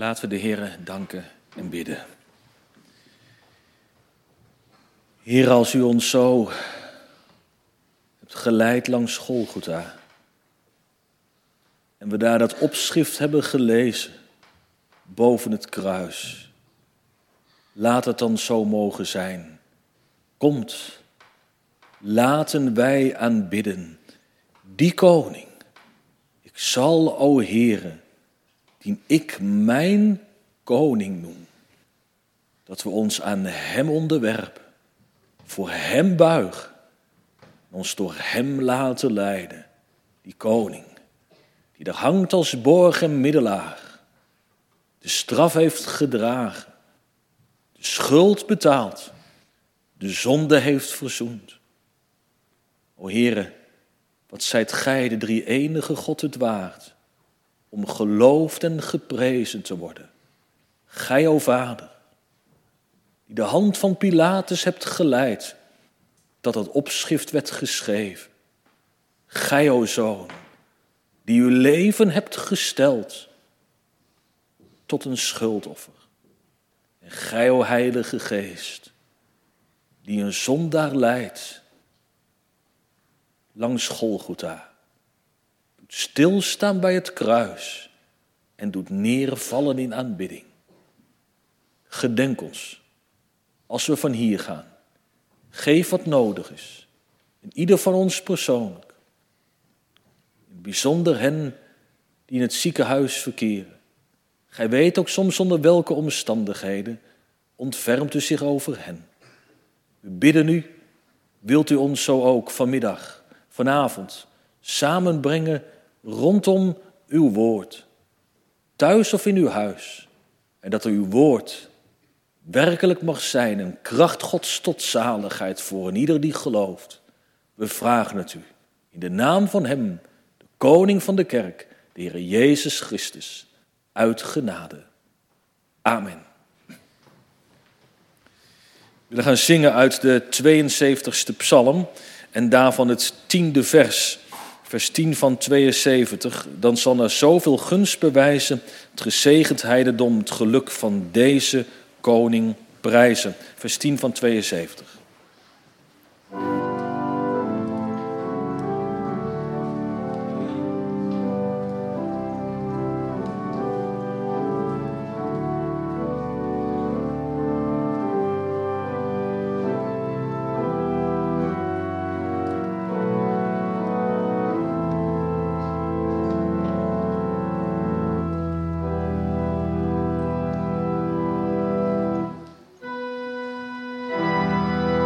Laten we de Heere danken en bidden. Heer, als u ons zo hebt geleid langs Golgotha en we daar dat opschrift hebben gelezen boven het kruis, laat het dan zo mogen zijn. Komt, laten wij aanbidden die koning. Ik zal, o Heere, die ik mijn koning noem. Dat we ons aan hem onderwerpen, voor hem buigen, en ons door hem laten leiden. Die koning, die er hangt als borg en middelaar, de straf heeft gedragen, de schuld betaald, de zonde heeft verzoend. O Heere, wat zijt gij de drie-enige God het waard, om geloofd en geprezen te worden. Gij, o Vader, die de hand van Pilatus hebt geleid, dat het opschrift werd geschreven. Gij, o Zoon, die uw leven hebt gesteld tot een schuldoffer. En gij, o Heilige Geest, die een zondaar leidt langs Golgotha, doet stilstaan bij het kruis en doet neervallen in aanbidding. Gedenk ons, als we van hier gaan. Geef wat nodig is, en ieder van ons persoonlijk. In het bijzonder hen die in het ziekenhuis verkeren. Gij weet ook soms onder welke omstandigheden, ontfermt u zich over hen. We bidden u, wilt u ons zo ook vanmiddag, vanavond, samenbrengen rondom uw woord, thuis of in uw huis, en dat er uw woord werkelijk mag zijn een kracht Gods tot zaligheid voor een ieder die gelooft. We vragen het u in de naam van hem, de koning van de kerk, de Heer Jezus Christus, uit genade. Amen. We willen gaan zingen uit de tweeënzeventigste psalm en daarvan het tiende vers. Vers tien van tweeënzeventig. Dan zal naar zoveel gunst bewijzen het gezegend heidendom, het geluk van deze koning prijzen. Vers tien van tweeënzeventig. Thank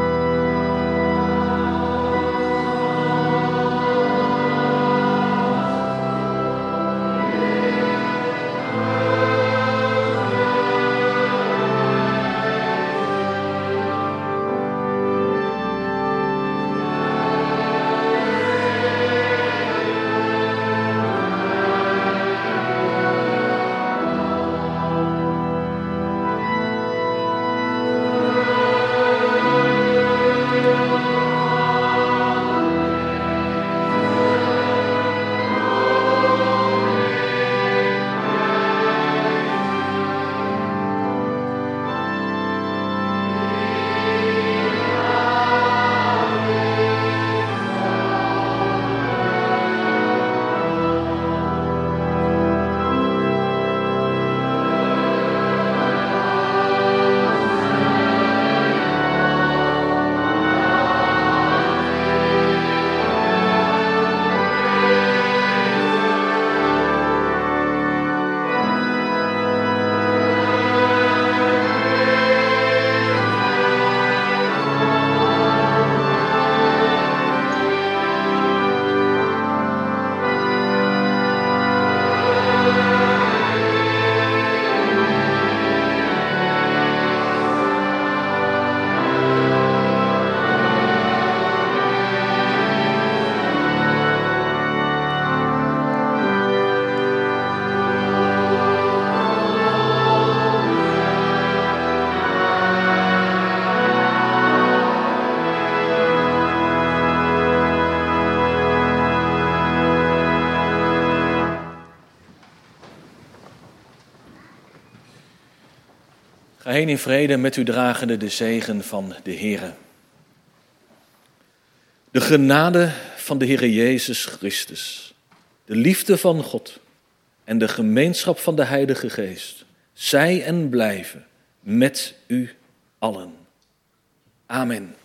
heen in vrede, met u dragende de zegen van de Heere. De genade van de Heere Jezus Christus, de liefde van God en de gemeenschap van de Heilige Geest, zij en blijven met u allen. Amen.